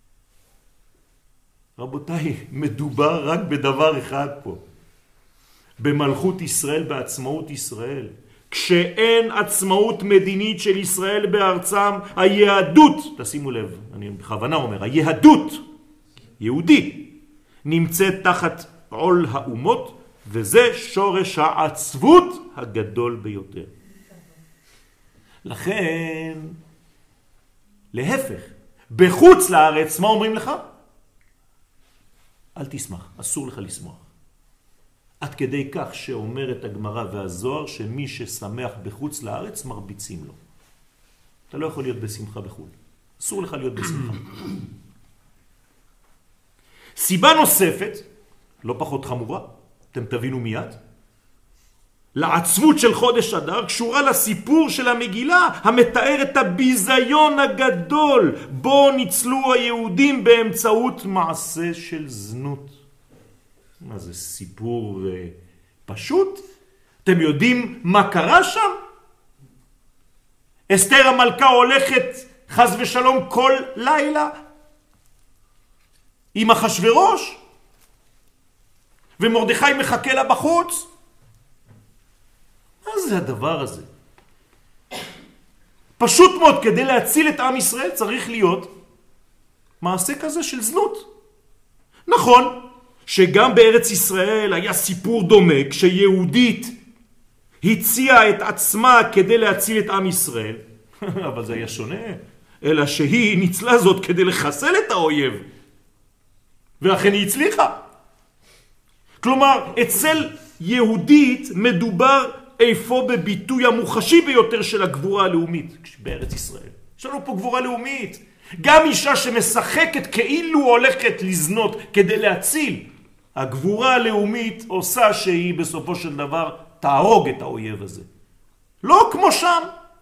[SPEAKER 1] רבותיי, מדובר רק בדבר אחד פה. במלכות ישראל, בעצמאות ישראל. כשאין עצמאות מדינית של ישראל בארצם, היהדות, תשימו לב, אני בכוונה אומר, היהדות, יהודי, נמצאת תחת עול האומות, וזה שורש העצבות הגדול ביותר. לכן, להפך, בחוץ לארץ, מה אומרים לך? אל תשמח, אסור לך לשמוח. עד כדי כך שאומרת הגמרא והזוהר שמי ששמח בחוץ לארץ מרביצים לו. אתה לא יכול להיות בשמחה בחו"ל. אסור לך להיות בשמחה. סיבה נוספת, לא פחות חמורה, אתם תבינו מיד, לעצבות של חודש אדר קשורה לסיפור של המגילה המתאר את הביזיון הגדול בו ניצלו היהודים באמצעות מעשה של זנות. מה זה סיפור uh, פשוט? אתם יודעים מה קרה שם? אסתר המלכה הולכת חס ושלום כל לילה עם אחשוורוש ומרדכי מחכה לה בחוץ. מה זה הדבר הזה? פשוט מאוד, כדי להציל את עם ישראל צריך להיות מעשה כזה של זנות. נכון שגם בארץ ישראל היה סיפור דומה כשיהודית הציעה את עצמה כדי להציל את עם ישראל, אבל זה היה שונה, אלא שהיא ניצלה זאת כדי לחסל את האויב, ואכן היא הצליחה. כלומר, אצל יהודית מדובר איפה בביטוי המוחשי ביותר של הגבורה הלאומית בארץ ישראל. יש לנו פה גבורה לאומית. גם אישה שמשחקת כאילו הולכת לזנות כדי להציל, הגבורה הלאומית עושה שהיא בסופו של דבר תהרוג את האויב הזה. לא כמו שם.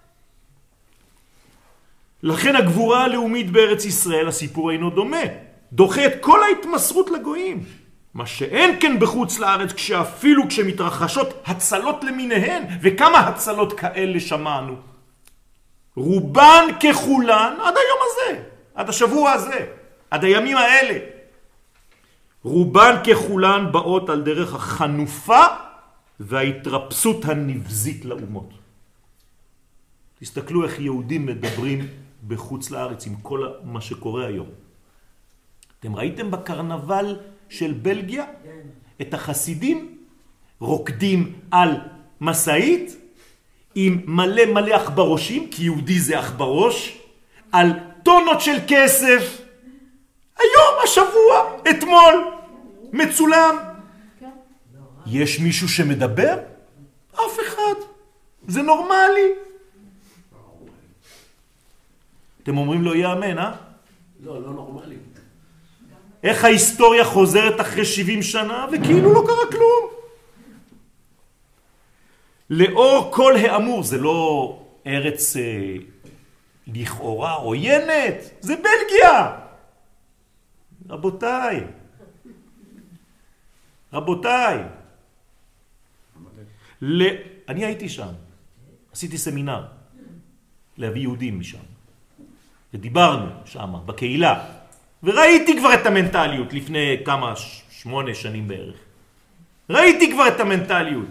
[SPEAKER 1] לכן הגבורה הלאומית בארץ ישראל, הסיפור אינו דומה. דוחה את כל ההתמסרות לגויים. מה שאין כן בחוץ לארץ, כשאפילו כשמתרחשות הצלות למיניהן, וכמה הצלות כאלה שמענו. רובן ככולן עד היום הזה, עד השבוע הזה, עד הימים האלה. רובן ככולן באות על דרך החנופה וההתרפסות הנבזית לאומות. תסתכלו איך יהודים מדברים בחוץ לארץ עם כל מה שקורה היום. אתם ראיתם בקרנבל של בלגיה את החסידים רוקדים על מסעית עם מלא מלא אכברושים, כי יהודי זה אכברוש, על טונות של כסף. היום, השבוע, אתמול, מצולם. יש מישהו שמדבר? אף אחד. זה נורמלי. אתם אומרים לא יאמן, אה?
[SPEAKER 3] לא, לא נורמלי.
[SPEAKER 1] איך ההיסטוריה חוזרת אחרי שבעים שנה וכאילו לא קרה כלום. לאור כל האמור, זה לא ארץ אה, לכאורה עוינת, זה בלגיה. רבותיי, רבותיי, ל... אני הייתי שם, עשיתי סמינר להביא יהודים משם, ודיברנו שם בקהילה, וראיתי כבר את המנטליות לפני כמה, שמונה שנים בערך. ראיתי כבר את המנטליות.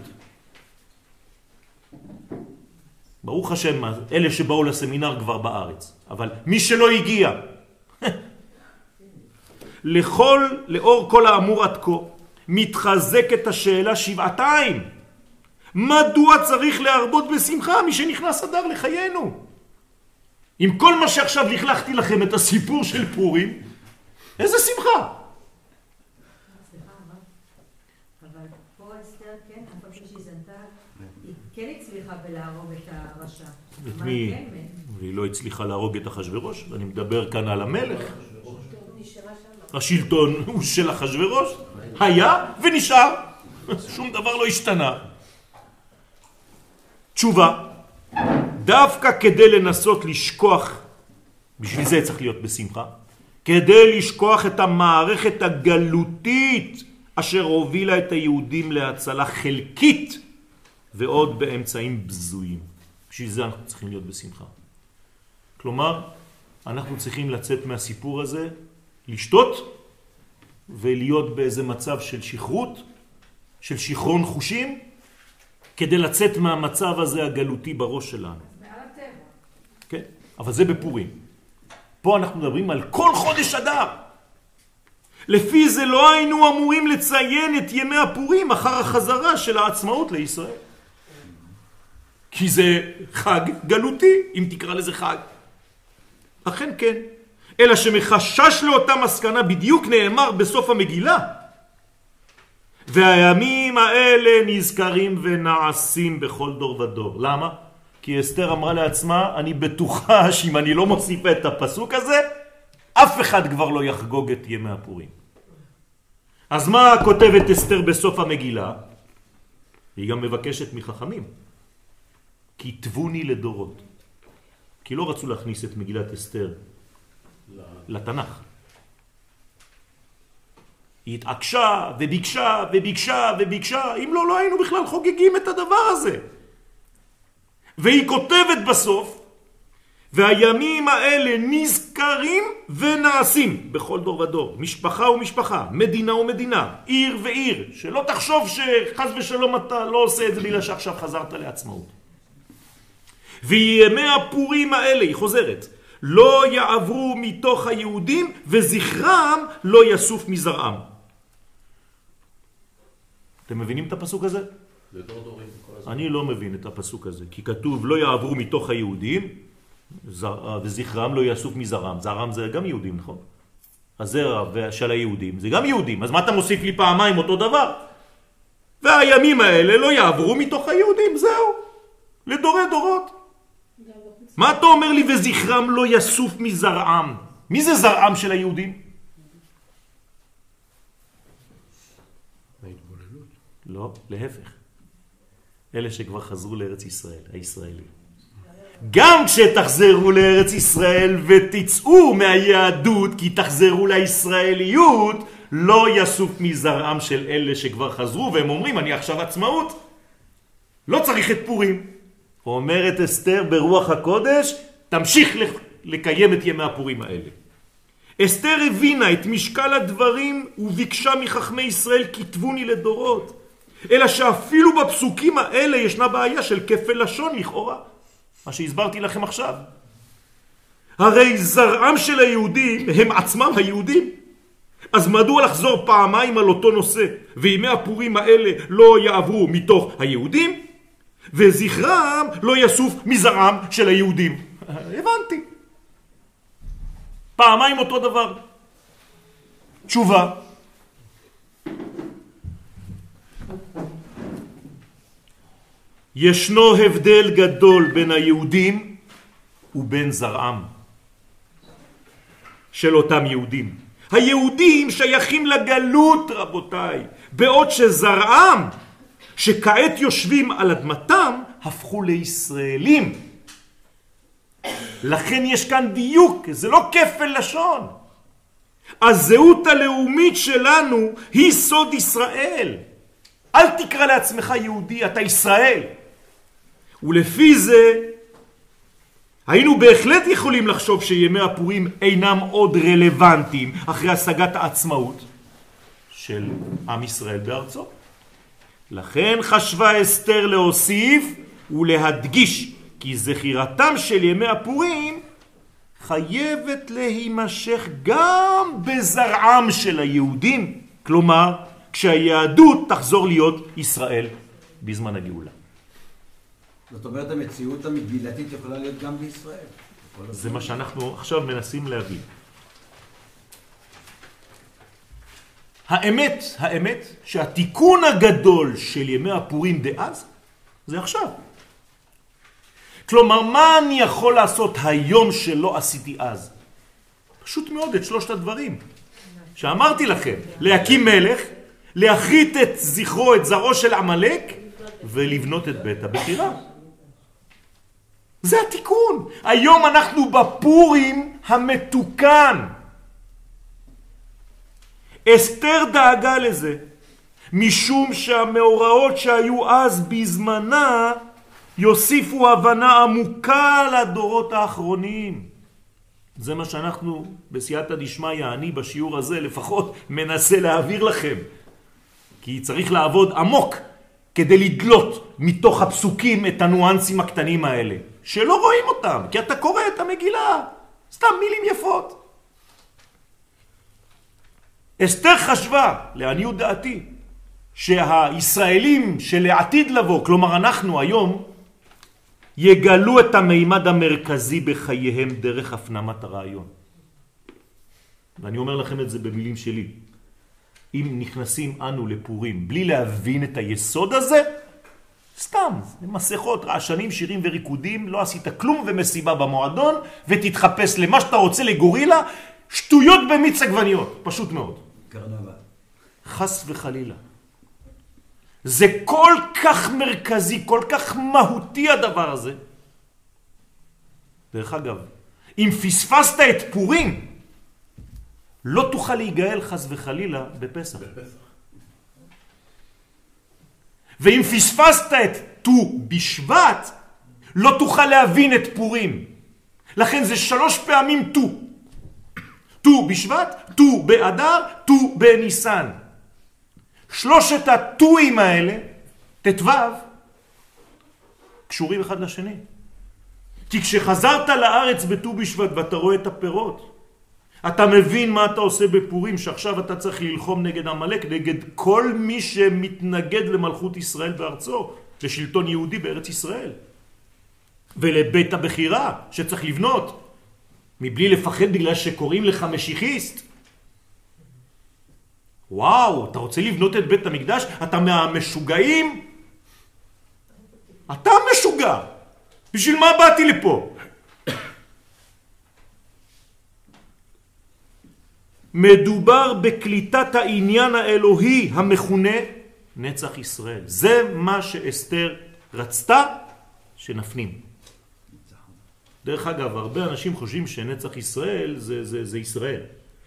[SPEAKER 1] ברוך השם, אלה שבאו לסמינר כבר בארץ, אבל מי שלא הגיע, לכל, לאור כל האמור עד כה, מתחזקת השאלה שבעתיים. מדוע צריך להרבות בשמחה מי שנכנס אדר לחיינו? עם כל מה שעכשיו לכלכתי לכם את הסיפור של פורים, איזה שמחה?
[SPEAKER 4] סליחה, אבל פה אסתר, כן, אף שהיא זנתה, כן הצליחה בלהרוג את הרשע.
[SPEAKER 1] את מי? והיא לא הצליחה להרוג את אחשוורוש. אני מדבר כאן על המלך. השלטון הוא של אחשוורוש. היה ונשאר. שום דבר לא השתנה. תשובה. דווקא כדי לנסות לשכוח, בשביל זה צריך להיות בשמחה, כדי לשכוח את המערכת הגלותית אשר הובילה את היהודים להצלה חלקית ועוד באמצעים בזויים. בשביל זה אנחנו צריכים להיות בשמחה. כלומר, אנחנו צריכים לצאת מהסיפור הזה, לשתות ולהיות באיזה מצב של שחרות, של שחרון חושים, כדי לצאת מהמצב הזה הגלותי בראש שלנו.
[SPEAKER 4] מעל הטבע.
[SPEAKER 1] כן, אבל זה בפורים. פה אנחנו מדברים על כל חודש אדר. לפי זה לא היינו אמורים לציין את ימי הפורים אחר החזרה של העצמאות לישראל. כי זה חג גלותי, אם תקרא לזה חג. אכן כן. אלא שמחשש לאותה מסקנה בדיוק נאמר בסוף המגילה. והימים האלה נזכרים ונעשים בכל דור ודור. למה? כי אסתר אמרה לעצמה, אני בטוחה שאם אני לא מוסיפה את הפסוק הזה, אף אחד כבר לא יחגוג את ימי הפורים. אז מה כותבת אסתר בסוף המגילה? היא גם מבקשת מחכמים. כתבוני לדורות. כי לא רצו להכניס את מגילת אסתר לתנ"ך. היא התעקשה וביקשה וביקשה וביקשה, אם לא, לא היינו בכלל חוגגים את הדבר הזה. והיא כותבת בסוף, והימים האלה נזכרים ונעשים בכל דור ודור, משפחה ומשפחה, מדינה ומדינה, עיר ועיר, שלא תחשוב שחס ושלום אתה לא עושה את זה בגלל שעכשיו חזרת לעצמאות. וימי הפורים האלה, היא חוזרת, לא יעברו מתוך היהודים וזכרם לא יסוף מזרעם. אתם מבינים את הפסוק הזה?
[SPEAKER 3] לדור דורים.
[SPEAKER 1] אני לא מבין את הפסוק הזה, כי כתוב לא יעברו מתוך היהודים וזכרם לא יסוף מזרעם. זרעם זה גם יהודים, נכון? הזרע של היהודים זה גם יהודים, אז מה אתה מוסיף לי פעמיים אותו דבר? והימים האלה לא יעברו מתוך היהודים, זהו, לדורי דורות. מה אתה אומר לי וזכרם לא יסוף מזרעם? מי זה זרעם של היהודים? לא, להפך. אלה שכבר חזרו לארץ ישראל, הישראלים. גם כשתחזרו לארץ ישראל ותצאו מהיהדות, כי תחזרו לישראליות, לא יסוף מזרעם של אלה שכבר חזרו, והם אומרים, אני עכשיו עצמאות. לא צריך את פורים. אומרת אסתר ברוח הקודש, תמשיך לקיים את ימי הפורים האלה. אסתר הבינה את משקל הדברים וביקשה מחכמי ישראל כתבוני לדורות. אלא שאפילו בפסוקים האלה ישנה בעיה של כפל לשון לכאורה. מה שהסברתי לכם עכשיו. הרי זרעם של היהודים הם עצמם היהודים. אז מדוע לחזור פעמיים על אותו נושא? וימי הפורים האלה לא יעברו מתוך היהודים, וזכרם לא יסוף מזרעם של היהודים. הבנתי. פעמיים אותו דבר. תשובה. ישנו הבדל גדול בין היהודים ובין זרעם של אותם יהודים. היהודים שייכים לגלות, רבותיי, בעוד שזרעם, שכעת יושבים על אדמתם, הפכו לישראלים. לכן יש כאן דיוק, זה לא כפל לשון. הזהות הלאומית שלנו היא סוד ישראל. אל תקרא לעצמך יהודי, אתה ישראל. ולפי זה, היינו בהחלט יכולים לחשוב שימי הפורים אינם עוד רלוונטיים אחרי השגת העצמאות של עם ישראל בארצו. לכן חשבה אסתר להוסיף ולהדגיש כי זכירתם של ימי הפורים חייבת להימשך גם בזרעם של היהודים, כלומר כשהיהדות תחזור להיות ישראל בזמן הגאולה.
[SPEAKER 5] זאת אומרת, המציאות המגילתית יכולה להיות גם בישראל.
[SPEAKER 1] זה מה שאנחנו עכשיו מנסים להבין. האמת, האמת שהתיקון הגדול של ימי הפורים דאז זה עכשיו. כלומר, מה אני יכול לעשות היום שלא עשיתי אז? פשוט מאוד את שלושת הדברים שאמרתי לכם. להקים מלך, להחריט את זכרו, את זרעו של עמלק, ולבנות את בית הבחירה. זה התיקון. היום אנחנו בפורים המתוקן. אסתר דאגה לזה, משום שהמאורעות שהיו אז בזמנה יוסיפו הבנה עמוקה לדורות האחרונים. זה מה שאנחנו בסייעתא דשמיא, אני בשיעור הזה לפחות מנסה להעביר לכם. כי צריך לעבוד עמוק כדי לדלות מתוך הפסוקים את הניואנסים הקטנים האלה, שלא רואים אותם, כי אתה קורא את המגילה, סתם מילים יפות. אסתר חשבה, לעניות דעתי, שהישראלים שלעתיד לבוא, כלומר אנחנו היום, יגלו את המימד המרכזי בחייהם דרך הפנמת הרעיון. ואני אומר לכם את זה במילים שלי. אם נכנסים אנו לפורים בלי להבין את היסוד הזה, סתם, מסכות, רעשנים, שירים וריקודים, לא עשית כלום ומסיבה במועדון, ותתחפש למה שאתה רוצה לגורילה, שטויות במיץ עגבניות, פשוט מאוד.
[SPEAKER 5] קרנבל.
[SPEAKER 1] חס וחלילה. זה כל כך מרכזי, כל כך מהותי הדבר הזה. דרך אגב, אם פספסת את פורים, לא תוכל להיגאל חס וחלילה בפסח.
[SPEAKER 3] בפסח.
[SPEAKER 1] ואם פספסת את ט"ו בשבט, לא תוכל להבין את פורים. לכן זה שלוש פעמים ט"ו. ט"ו בשבט, ט"ו באדר, ט"ו בניסן. שלושת הט"וים האלה, ט"ו, קשורים אחד לשני. כי כשחזרת לארץ בט"ו בשבט ואתה רואה את הפירות, אתה מבין מה אתה עושה בפורים, שעכשיו אתה צריך ללחום נגד עמלק, נגד כל מי שמתנגד למלכות ישראל בארצו, לשלטון יהודי בארץ ישראל. ולבית הבחירה שצריך לבנות, מבלי לפחד בגלל שקוראים לך משיחיסט. וואו, אתה רוצה לבנות את בית המקדש? אתה מהמשוגעים? אתה משוגע. בשביל מה באתי לפה? מדובר בקליטת העניין האלוהי המכונה נצח ישראל. זה מה שאסתר רצתה שנפנים. דרך אגב, הרבה אנשים חושבים שנצח ישראל זה, זה, זה ישראל.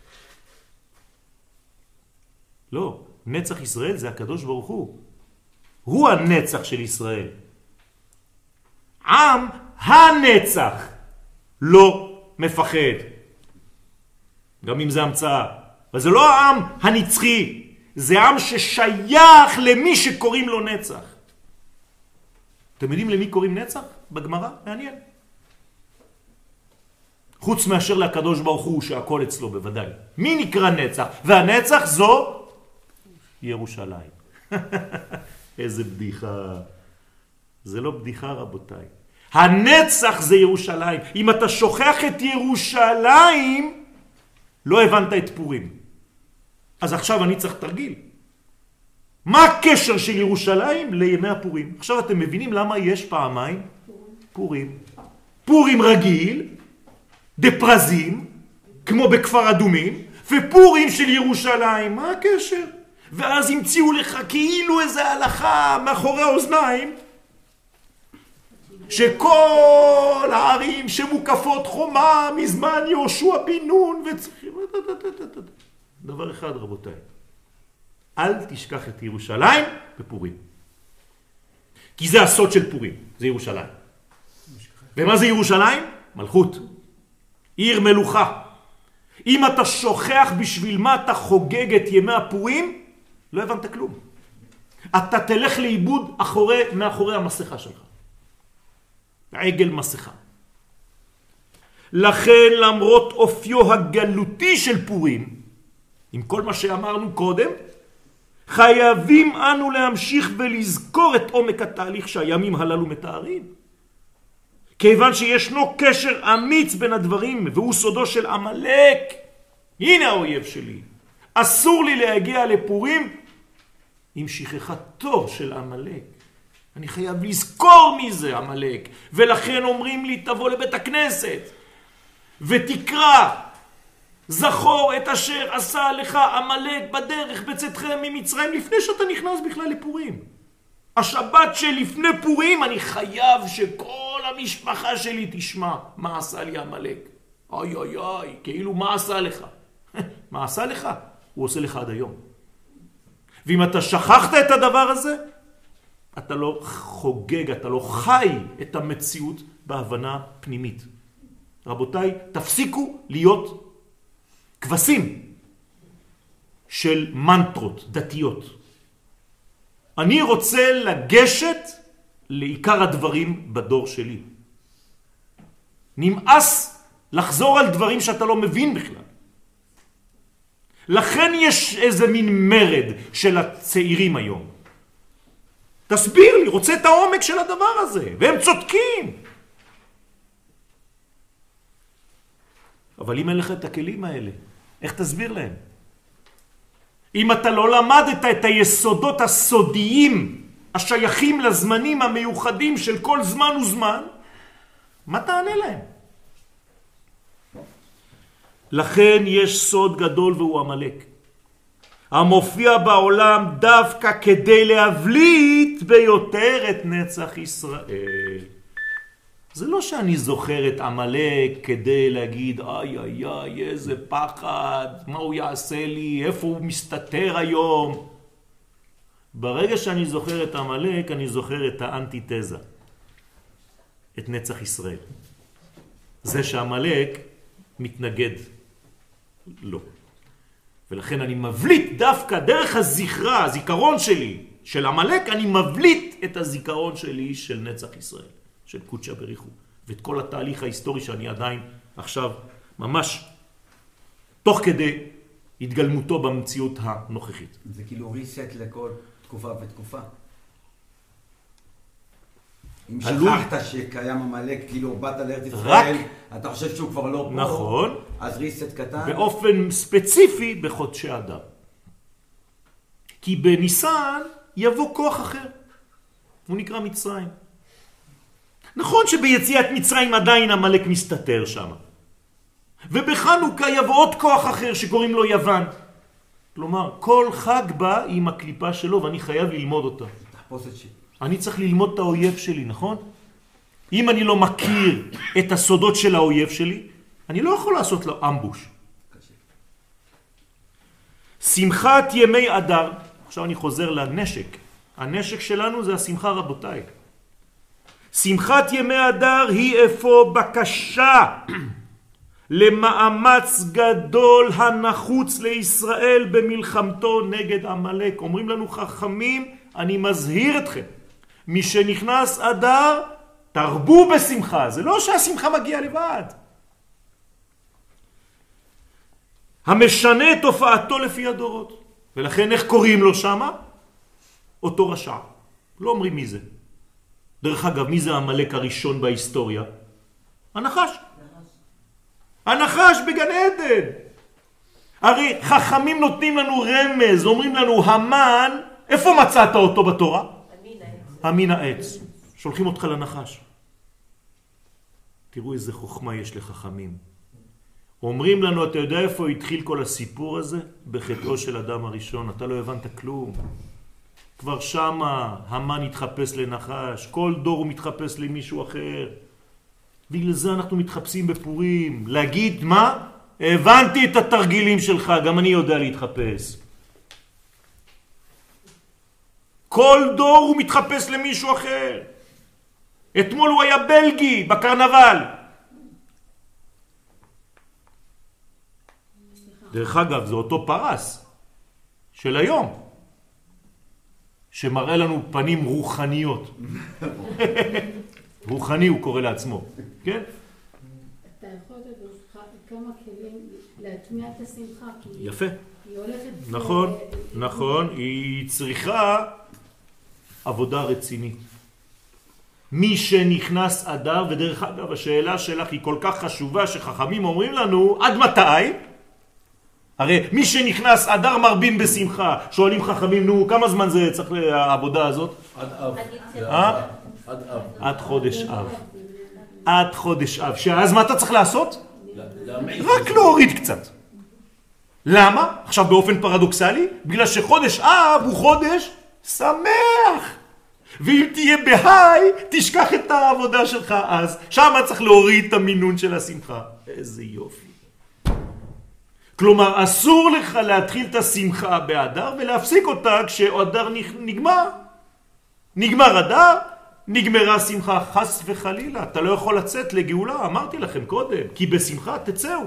[SPEAKER 1] לא, נצח ישראל זה הקדוש ברוך הוא. הוא הנצח של ישראל. עם הנצח לא מפחד. גם אם זה המצאה. אבל זה לא העם הנצחי. זה עם ששייך למי שקוראים לו נצח. אתם יודעים למי קוראים נצח? בגמרא? מעניין. חוץ מאשר לקדוש ברוך הוא שהכל אצלו בוודאי. מי נקרא נצח? והנצח זו ירושלים. איזה בדיחה. זה לא בדיחה רבותיי. הנצח זה ירושלים. אם אתה שוכח את ירושלים, לא הבנת את פורים. אז עכשיו אני צריך תרגיל. מה הקשר של ירושלים לימי הפורים? עכשיו אתם מבינים למה יש פעמיים פורים. פורים רגיל, דפרזים, כמו בכפר אדומים, ופורים של ירושלים. מה הקשר? ואז המציאו לך כאילו איזה הלכה מאחורי האוזניים, שכל הערים שמוקפות חומה מזמן יהושע בן נון וצריכים... דבר אחד רבותיי, אל תשכח את ירושלים בפורים. כי זה הסוד של פורים, זה ירושלים. ומה זה ירושלים? מלכות. עיר מלוכה. אם אתה שוכח בשביל מה אתה חוגג את ימי הפורים, לא הבנת כלום. אתה תלך לאיבוד אחורי, מאחורי המסכה שלך. עגל מסכה. לכן למרות אופיו הגלותי של פורים, עם כל מה שאמרנו קודם, חייבים אנו להמשיך ולזכור את עומק התהליך שהימים הללו מתארים. כיוון שישנו קשר אמיץ בין הדברים, והוא סודו של עמלק. הנה האויב שלי. אסור לי להגיע לפורים עם שכחתו של עמלק. אני חייב לזכור מי זה עמלק. ולכן אומרים לי, תבוא לבית הכנסת ותקרא, זכור את אשר עשה לך עמלק בדרך בצאתכם ממצרים, לפני שאתה נכנס בכלל לפורים. השבת שלפני פורים אני חייב שכל המשפחה שלי תשמע מה עשה לי עמלק. אוי אוי אוי, כאילו מה עשה לך? מה עשה לך? הוא עושה לך עד היום. ואם אתה שכחת את הדבר הזה, אתה לא חוגג, אתה לא חי את המציאות בהבנה פנימית. רבותיי, תפסיקו להיות כבשים של מנטרות דתיות. אני רוצה לגשת לעיקר הדברים בדור שלי. נמאס לחזור על דברים שאתה לא מבין בכלל. לכן יש איזה מין מרד של הצעירים היום. תסביר לי, רוצה את העומק של הדבר הזה, והם צודקים. אבל אם אין לך את הכלים האלה, איך תסביר להם? אם אתה לא למדת את היסודות הסודיים השייכים לזמנים המיוחדים של כל זמן וזמן, מה תענה להם? לכן יש סוד גדול והוא עמלק, המופיע בעולם דווקא כדי להבליט ביותר את נצח ישראל. זה לא שאני זוכר את עמלק כדי להגיד איי איי איי איזה פחד, מה הוא יעשה לי, איפה הוא מסתתר היום. ברגע שאני זוכר את עמלק אני זוכר את האנטיתזה, את נצח ישראל. זה שעמלק מתנגד לו. ולכן אני מבליט דווקא דרך הזכרה, הזיכרון שלי של עמלק, אני מבליט את הזיכרון שלי של נצח ישראל, של קודשא בריחו, ואת כל התהליך ההיסטורי שאני עדיין עכשיו ממש תוך כדי התגלמותו במציאות הנוכחית.
[SPEAKER 5] זה כאילו ריסט לכל תקופה ותקופה. אם שכחת שקיים עמלק, כאילו באת לארץ ישראל, אתה חושב שהוא כבר לא פה,
[SPEAKER 1] נכון,
[SPEAKER 5] אז ריסט קטן.
[SPEAKER 1] באופן ספציפי בחודשי אדר. כי בניסן יבוא כוח אחר, הוא נקרא מצרים. נכון שביציאת מצרים עדיין עמלק מסתתר שם. ובחנוכה יבוא עוד כוח אחר שקוראים לו יוון. כלומר, כל חג בא עם הקליפה שלו ואני חייב ללמוד אותה.
[SPEAKER 5] תחפושת שלי.
[SPEAKER 1] אני צריך ללמוד את האויב שלי, נכון? אם אני לא מכיר את הסודות של האויב שלי, אני לא יכול לעשות לו אמבוש. שמחת ימי אדר, עכשיו אני חוזר לנשק. הנשק שלנו זה השמחה, רבותיי. שמחת ימי אדר היא אפוא בקשה למאמץ גדול הנחוץ לישראל במלחמתו נגד עמלק. אומרים לנו חכמים, אני מזהיר אתכם, מי שנכנס אדר תרבו בשמחה. זה לא שהשמחה מגיעה לבד. המשנה את הופעתו לפי הדורות. ולכן איך קוראים לו שמה? אותו רשע. לא אומרים מי זה. דרך אגב, מי זה עמלק הראשון בהיסטוריה? הנחש. הנחש בגן עדן. הרי חכמים נותנים לנו רמז, אומרים לנו המן, איפה מצאת אותו בתורה? המין העץ. שולחים אותך לנחש. תראו איזה חוכמה יש לחכמים. אומרים לנו, אתה יודע איפה התחיל כל הסיפור הזה? בחטאו של אדם הראשון. אתה לא הבנת כלום. כבר שמה המן התחפש לנחש, כל דור הוא מתחפש למישהו אחר. בגלל זה אנחנו מתחפשים בפורים. להגיד מה? הבנתי את התרגילים שלך, גם אני יודע להתחפש. כל דור הוא מתחפש למישהו אחר. אתמול הוא היה בלגי בקרנבל. דרך אגב, זה אותו פרס של היום, שמראה לנו פנים רוחניות. רוחני הוא קורא לעצמו, כן?
[SPEAKER 4] אתה יכול לתת כמה כלים להטמיע את השמחה, כי
[SPEAKER 1] יפה.
[SPEAKER 4] היא הולכת...
[SPEAKER 1] נכון, נכון, היא צריכה עבודה רצינית. מי שנכנס אדר, ודרך אגב, השאלה שלך היא כל כך חשובה שחכמים אומרים לנו, עד מתי? הרי מי שנכנס אדר מרבים בשמחה, שואלים חכמים, נו, כמה זמן זה צריך לעבודה הזאת?
[SPEAKER 3] עד אב.
[SPEAKER 1] אה?
[SPEAKER 3] עד אב.
[SPEAKER 1] עד חודש אב. עד חודש אב. שאז מה אתה צריך לעשות? רק להוריד קצת. למה? עכשיו באופן פרדוקסלי, בגלל שחודש אב הוא חודש שמח. ואם תהיה בהיי, תשכח את העבודה שלך אז. שם צריך להוריד את המינון של השמחה. איזה יופי. כלומר, אסור לך להתחיל את השמחה באדר ולהפסיק אותה כשאדר נגמר. נגמר אדר, נגמרה שמחה, חס וחלילה. אתה לא יכול לצאת לגאולה, אמרתי לכם קודם, כי בשמחה תצאו.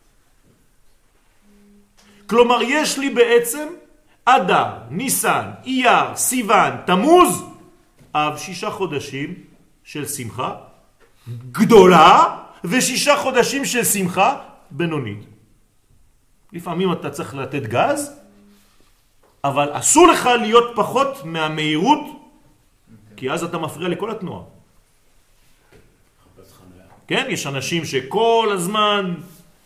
[SPEAKER 1] כלומר, יש לי בעצם אדר, ניסן, אייר, סיוון, תמוז, אב שישה חודשים של שמחה גדולה ושישה חודשים של שמחה בינונית. לפעמים אתה צריך לתת גז, אבל אסור לך להיות פחות מהמהירות, כי אז אתה מפריע לכל התנועה. כן, יש אנשים שכל הזמן,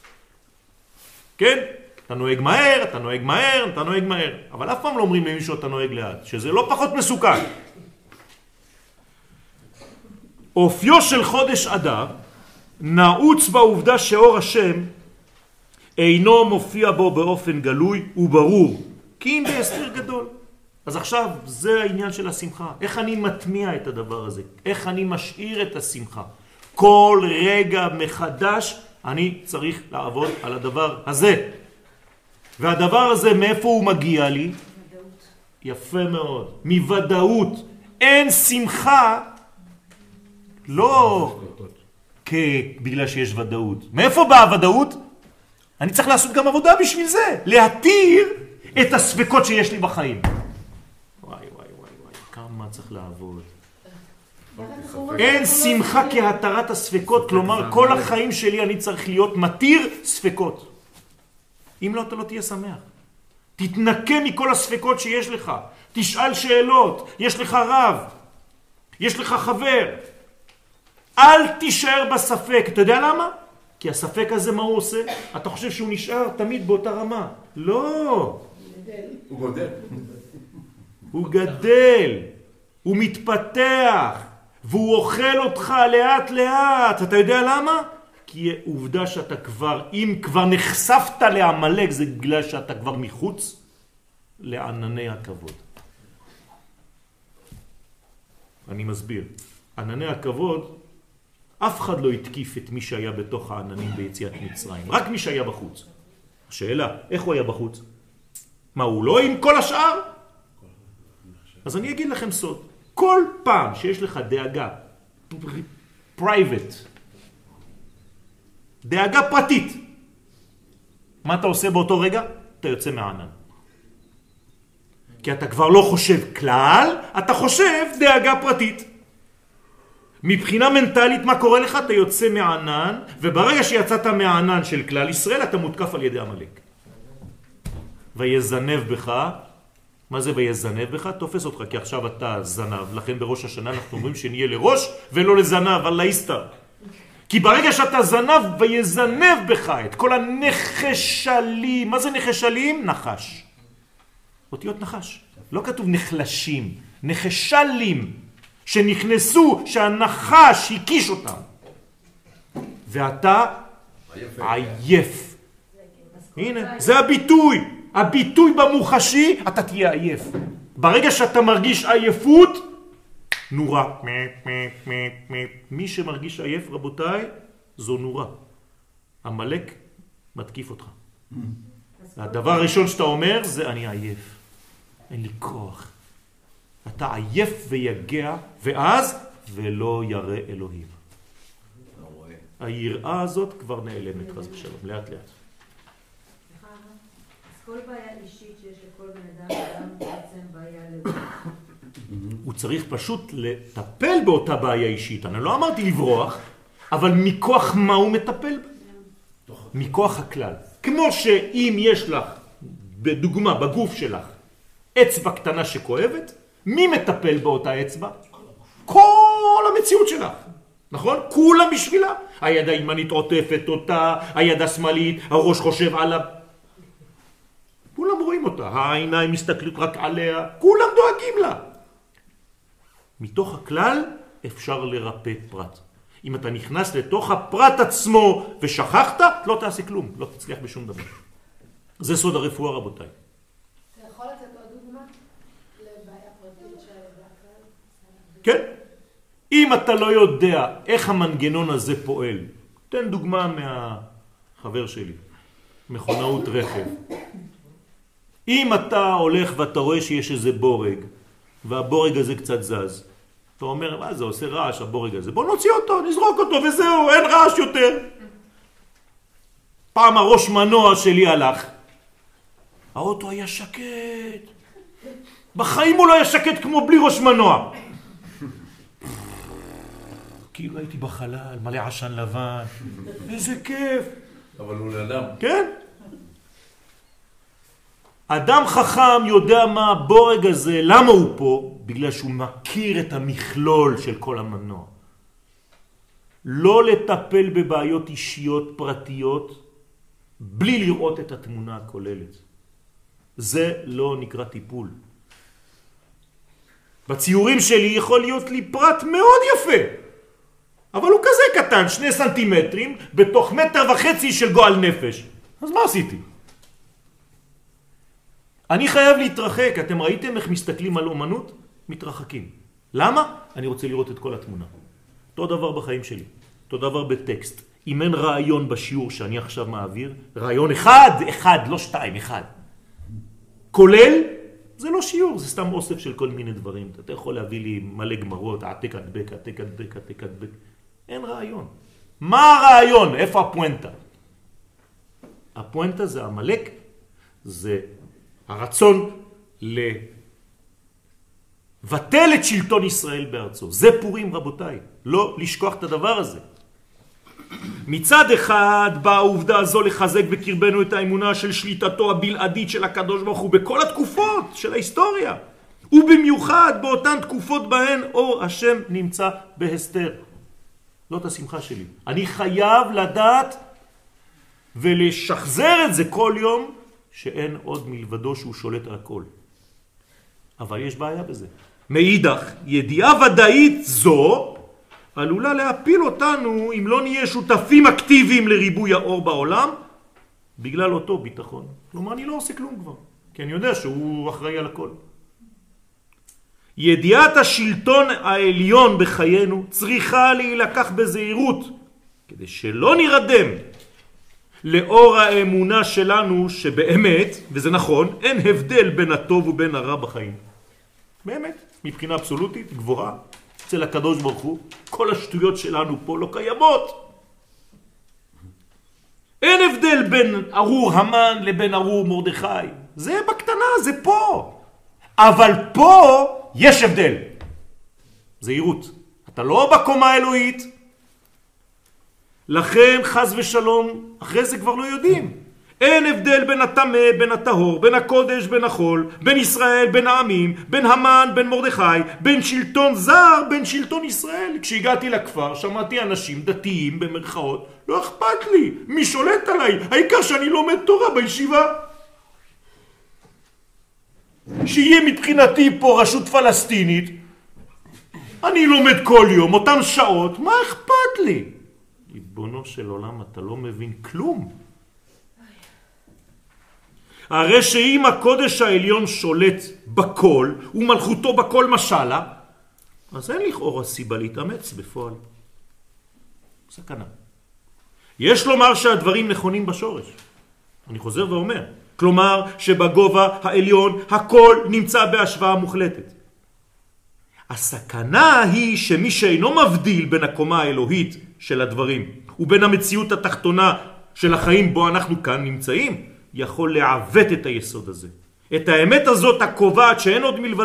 [SPEAKER 1] כן, אתה נוהג מהר, אתה נוהג מהר, אתה נוהג מהר, אבל אף פעם לא אומרים למישהו אתה נוהג לאט, שזה לא פחות מסוכן. אופיו של חודש אדר נעוץ בעובדה שאור השם אינו מופיע בו באופן גלוי וברור, כי אם בהסתר גדול. אז עכשיו זה העניין של השמחה. איך אני מטמיע את הדבר הזה? איך אני משאיר את השמחה? כל רגע מחדש אני צריך לעבוד על הדבר הזה. והדבר הזה מאיפה הוא מגיע לי? ודאות. יפה מאוד. מוודאות. אין שמחה לא בגלל שיש ודאות. מאיפה באה הוודאות? אני צריך לעשות גם עבודה בשביל זה. להתיר את הספקות שיש לי בחיים. וואי וואי וואי וואי, כמה צריך לעבוד. אין שמחה כהתרת הספקות, כלומר כל החיים שלי אני צריך להיות מתיר ספקות. אם לא, אתה לא תהיה שמח. תתנקה מכל הספקות שיש לך. תשאל שאלות. יש לך רב. יש לך חבר. אל תישאר בספק. אתה יודע למה? כי הספק הזה מה הוא עושה? אתה חושב שהוא נשאר תמיד באותה רמה. לא.
[SPEAKER 3] הוא גודל.
[SPEAKER 1] הוא גדל. הוא מתפתח. והוא אוכל אותך לאט לאט. אתה יודע למה? כי עובדה שאתה כבר, אם כבר נחשפת לעמלק, זה בגלל שאתה כבר מחוץ לענני הכבוד. אני מסביר. ענני הכבוד, אף אחד לא התקיף את מי שהיה בתוך העננים ביציאת מצרים. רק מי שהיה בחוץ. השאלה, איך הוא היה בחוץ? מה, הוא לא עם כל השאר? אז אני אגיד לכם סוד. כל פעם שיש לך דאגה, private, דאגה פרטית, מה אתה עושה באותו רגע? אתה יוצא מהענן. כי אתה כבר לא חושב כלל, אתה חושב דאגה פרטית. מבחינה מנטלית מה קורה לך? אתה יוצא מהענן, וברגע שיצאת מהענן של כלל ישראל, אתה מותקף על ידי עמלק. ויזנב בך, מה זה ויזנב בך? תופס אותך, כי עכשיו אתה זנב, לכן בראש השנה אנחנו אומרים שנהיה לראש ולא לזנב, על להסתר. כי ברגע שאתה זנב ויזנב בך את כל הנחשלים, מה זה נחשלים? נחש. אותיות נחש. לא כתוב נחלשים, נחשלים, שנכנסו, שהנחש הקיש אותם. ואתה עייף. הנה, זה הביטוי. הביטוי במוחשי, אתה תהיה עייף. ברגע שאתה מרגיש עייפות, נורה. מי שמרגיש עייף, רבותיי, זו נורה. המלאק מתקיף אותך. הדבר הראשון שאתה אומר זה אני עייף. אין לי כוח. אתה עייף ויגע, ואז ולא ירא אלוהים. היראה הזאת כבר נעלמת, חס ושלום, לאט לאט.
[SPEAKER 6] כל בעיה אישית שיש לכל בן אדם, אדם בעצם בעיה לבד.
[SPEAKER 1] הוא צריך פשוט לטפל באותה בעיה אישית. אני לא אמרתי לברוח, אבל מכוח מה הוא מטפל? מכוח הכלל. כמו שאם יש לך, בדוגמה, בגוף שלך, אצבע קטנה שכואבת, מי מטפל באותה אצבע? כל המציאות שלך. נכון? כולם בשבילה. היד הימנית עוטפת אותה, היד השמאלית, הראש חושב עליו. רואים אותה. העיניים מסתכלות רק עליה, כולם דואגים לה. מתוך הכלל אפשר לרפא פרט. אם אתה נכנס לתוך הפרט עצמו ושכחת, לא תעשה כלום, לא תצליח בשום דבר. זה סוד הרפואה, רבותיי.
[SPEAKER 4] אתה יכול לתת עוד דוגמה לבעיה פרטית של הכלל?
[SPEAKER 1] כן. אם אתה לא יודע איך המנגנון הזה פועל, תן דוגמה מהחבר שלי, מכונאות רכב. אם אתה הולך ואתה רואה שיש איזה בורג, והבורג הזה קצת זז, אתה אומר, מה זה עושה רעש הבורג הזה? בוא נוציא אותו, נזרוק אותו וזהו, אין רעש יותר. פעם הראש מנוע שלי הלך, האוטו היה שקט. בחיים הוא לא היה שקט כמו בלי ראש מנוע. כאילו הייתי בחלל, מלא עשן לבן, איזה כיף.
[SPEAKER 3] אבל הוא לאדם.
[SPEAKER 1] כן? אדם חכם יודע מה הבורג הזה, למה הוא פה? בגלל שהוא מכיר את המכלול של כל המנוע. לא לטפל בבעיות אישיות פרטיות בלי לראות את התמונה הכוללת. זה לא נקרא טיפול. בציורים שלי יכול להיות לי פרט מאוד יפה, אבל הוא כזה קטן, שני סנטימטרים, בתוך מטר וחצי של גועל נפש. אז מה עשיתי? אני חייב להתרחק. אתם ראיתם איך מסתכלים על אומנות? מתרחקים. למה? אני רוצה לראות את כל התמונה. אותו דבר בחיים שלי. אותו דבר בטקסט. אם אין רעיון בשיעור שאני עכשיו מעביר, רעיון אחד, אחד, לא שתיים, אחד. כולל, זה לא שיעור, זה סתם אוסף של כל מיני דברים. אתה יכול להביא לי מלא גמרות, עתק הדבק, עתק הדבק, עתק הדבק. אין רעיון. מה הרעיון? איפה הפואנטה? הפואנטה זה המלאק, זה הרצון לבטל את שלטון ישראל בארצו. זה פורים, רבותיי. לא לשכוח את הדבר הזה. מצד אחד באה העובדה הזו לחזק בקרבנו את האמונה של שליטתו הבלעדית של הקדוש ברוך הוא בכל התקופות של ההיסטוריה, ובמיוחד באותן תקופות בהן אור השם נמצא בהסתר. זאת השמחה שלי. אני חייב לדעת ולשחזר את זה כל יום, שאין עוד מלבדו שהוא שולט על הכל. אבל יש בעיה בזה. מאידך, ידיעה ודאית זו עלולה להפיל אותנו אם לא נהיה שותפים אקטיביים לריבוי האור בעולם, בגלל אותו ביטחון. כלומר, אני לא עושה כלום כבר, כי אני יודע שהוא אחראי על הכל. ידיעת השלטון העליון בחיינו צריכה להילקח בזהירות, כדי שלא נרדם לאור האמונה שלנו שבאמת, וזה נכון, אין הבדל בין הטוב ובין הרע בחיים. באמת, מבחינה אבסולוטית, גבוהה, אצל הקדוש ברוך הוא, כל השטויות שלנו פה לא קיימות. אין הבדל בין ארור המן לבין ארור מרדכי. זה בקטנה, זה פה. אבל פה יש הבדל. זהירות. אתה לא בקומה האלוהית. לכן חס ושלום, אחרי זה כבר לא יודעים. אין הבדל בין הטמא, בין הטהור, בין הקודש, בין החול, בין ישראל, בין העמים, בין המן, בין מרדכי, בין שלטון זר, בין שלטון ישראל. כשהגעתי לכפר, שמעתי אנשים דתיים במרכאות, לא אכפת לי, מי שולט עליי? העיקר שאני לומד תורה בישיבה. שיהיה מבחינתי פה רשות פלסטינית, אני לומד כל יום, אותם שעות, מה אכפת לי? ריבונו של עולם, אתה לא מבין כלום. הרי שאם הקודש העליון שולט בכל, ומלכותו בכל משלה, אז אין לכאורה סיבה להתאמץ בפועל. סכנה. יש לומר שהדברים נכונים בשורש. אני חוזר ואומר. כלומר שבגובה העליון הכל נמצא בהשוואה מוחלטת. הסכנה היא שמי שאינו מבדיל בין הקומה האלוהית של הדברים ובין המציאות התחתונה של החיים בו אנחנו כאן נמצאים, יכול לעוות את היסוד הזה. את האמת הזאת הקובעת שאין עוד מלבד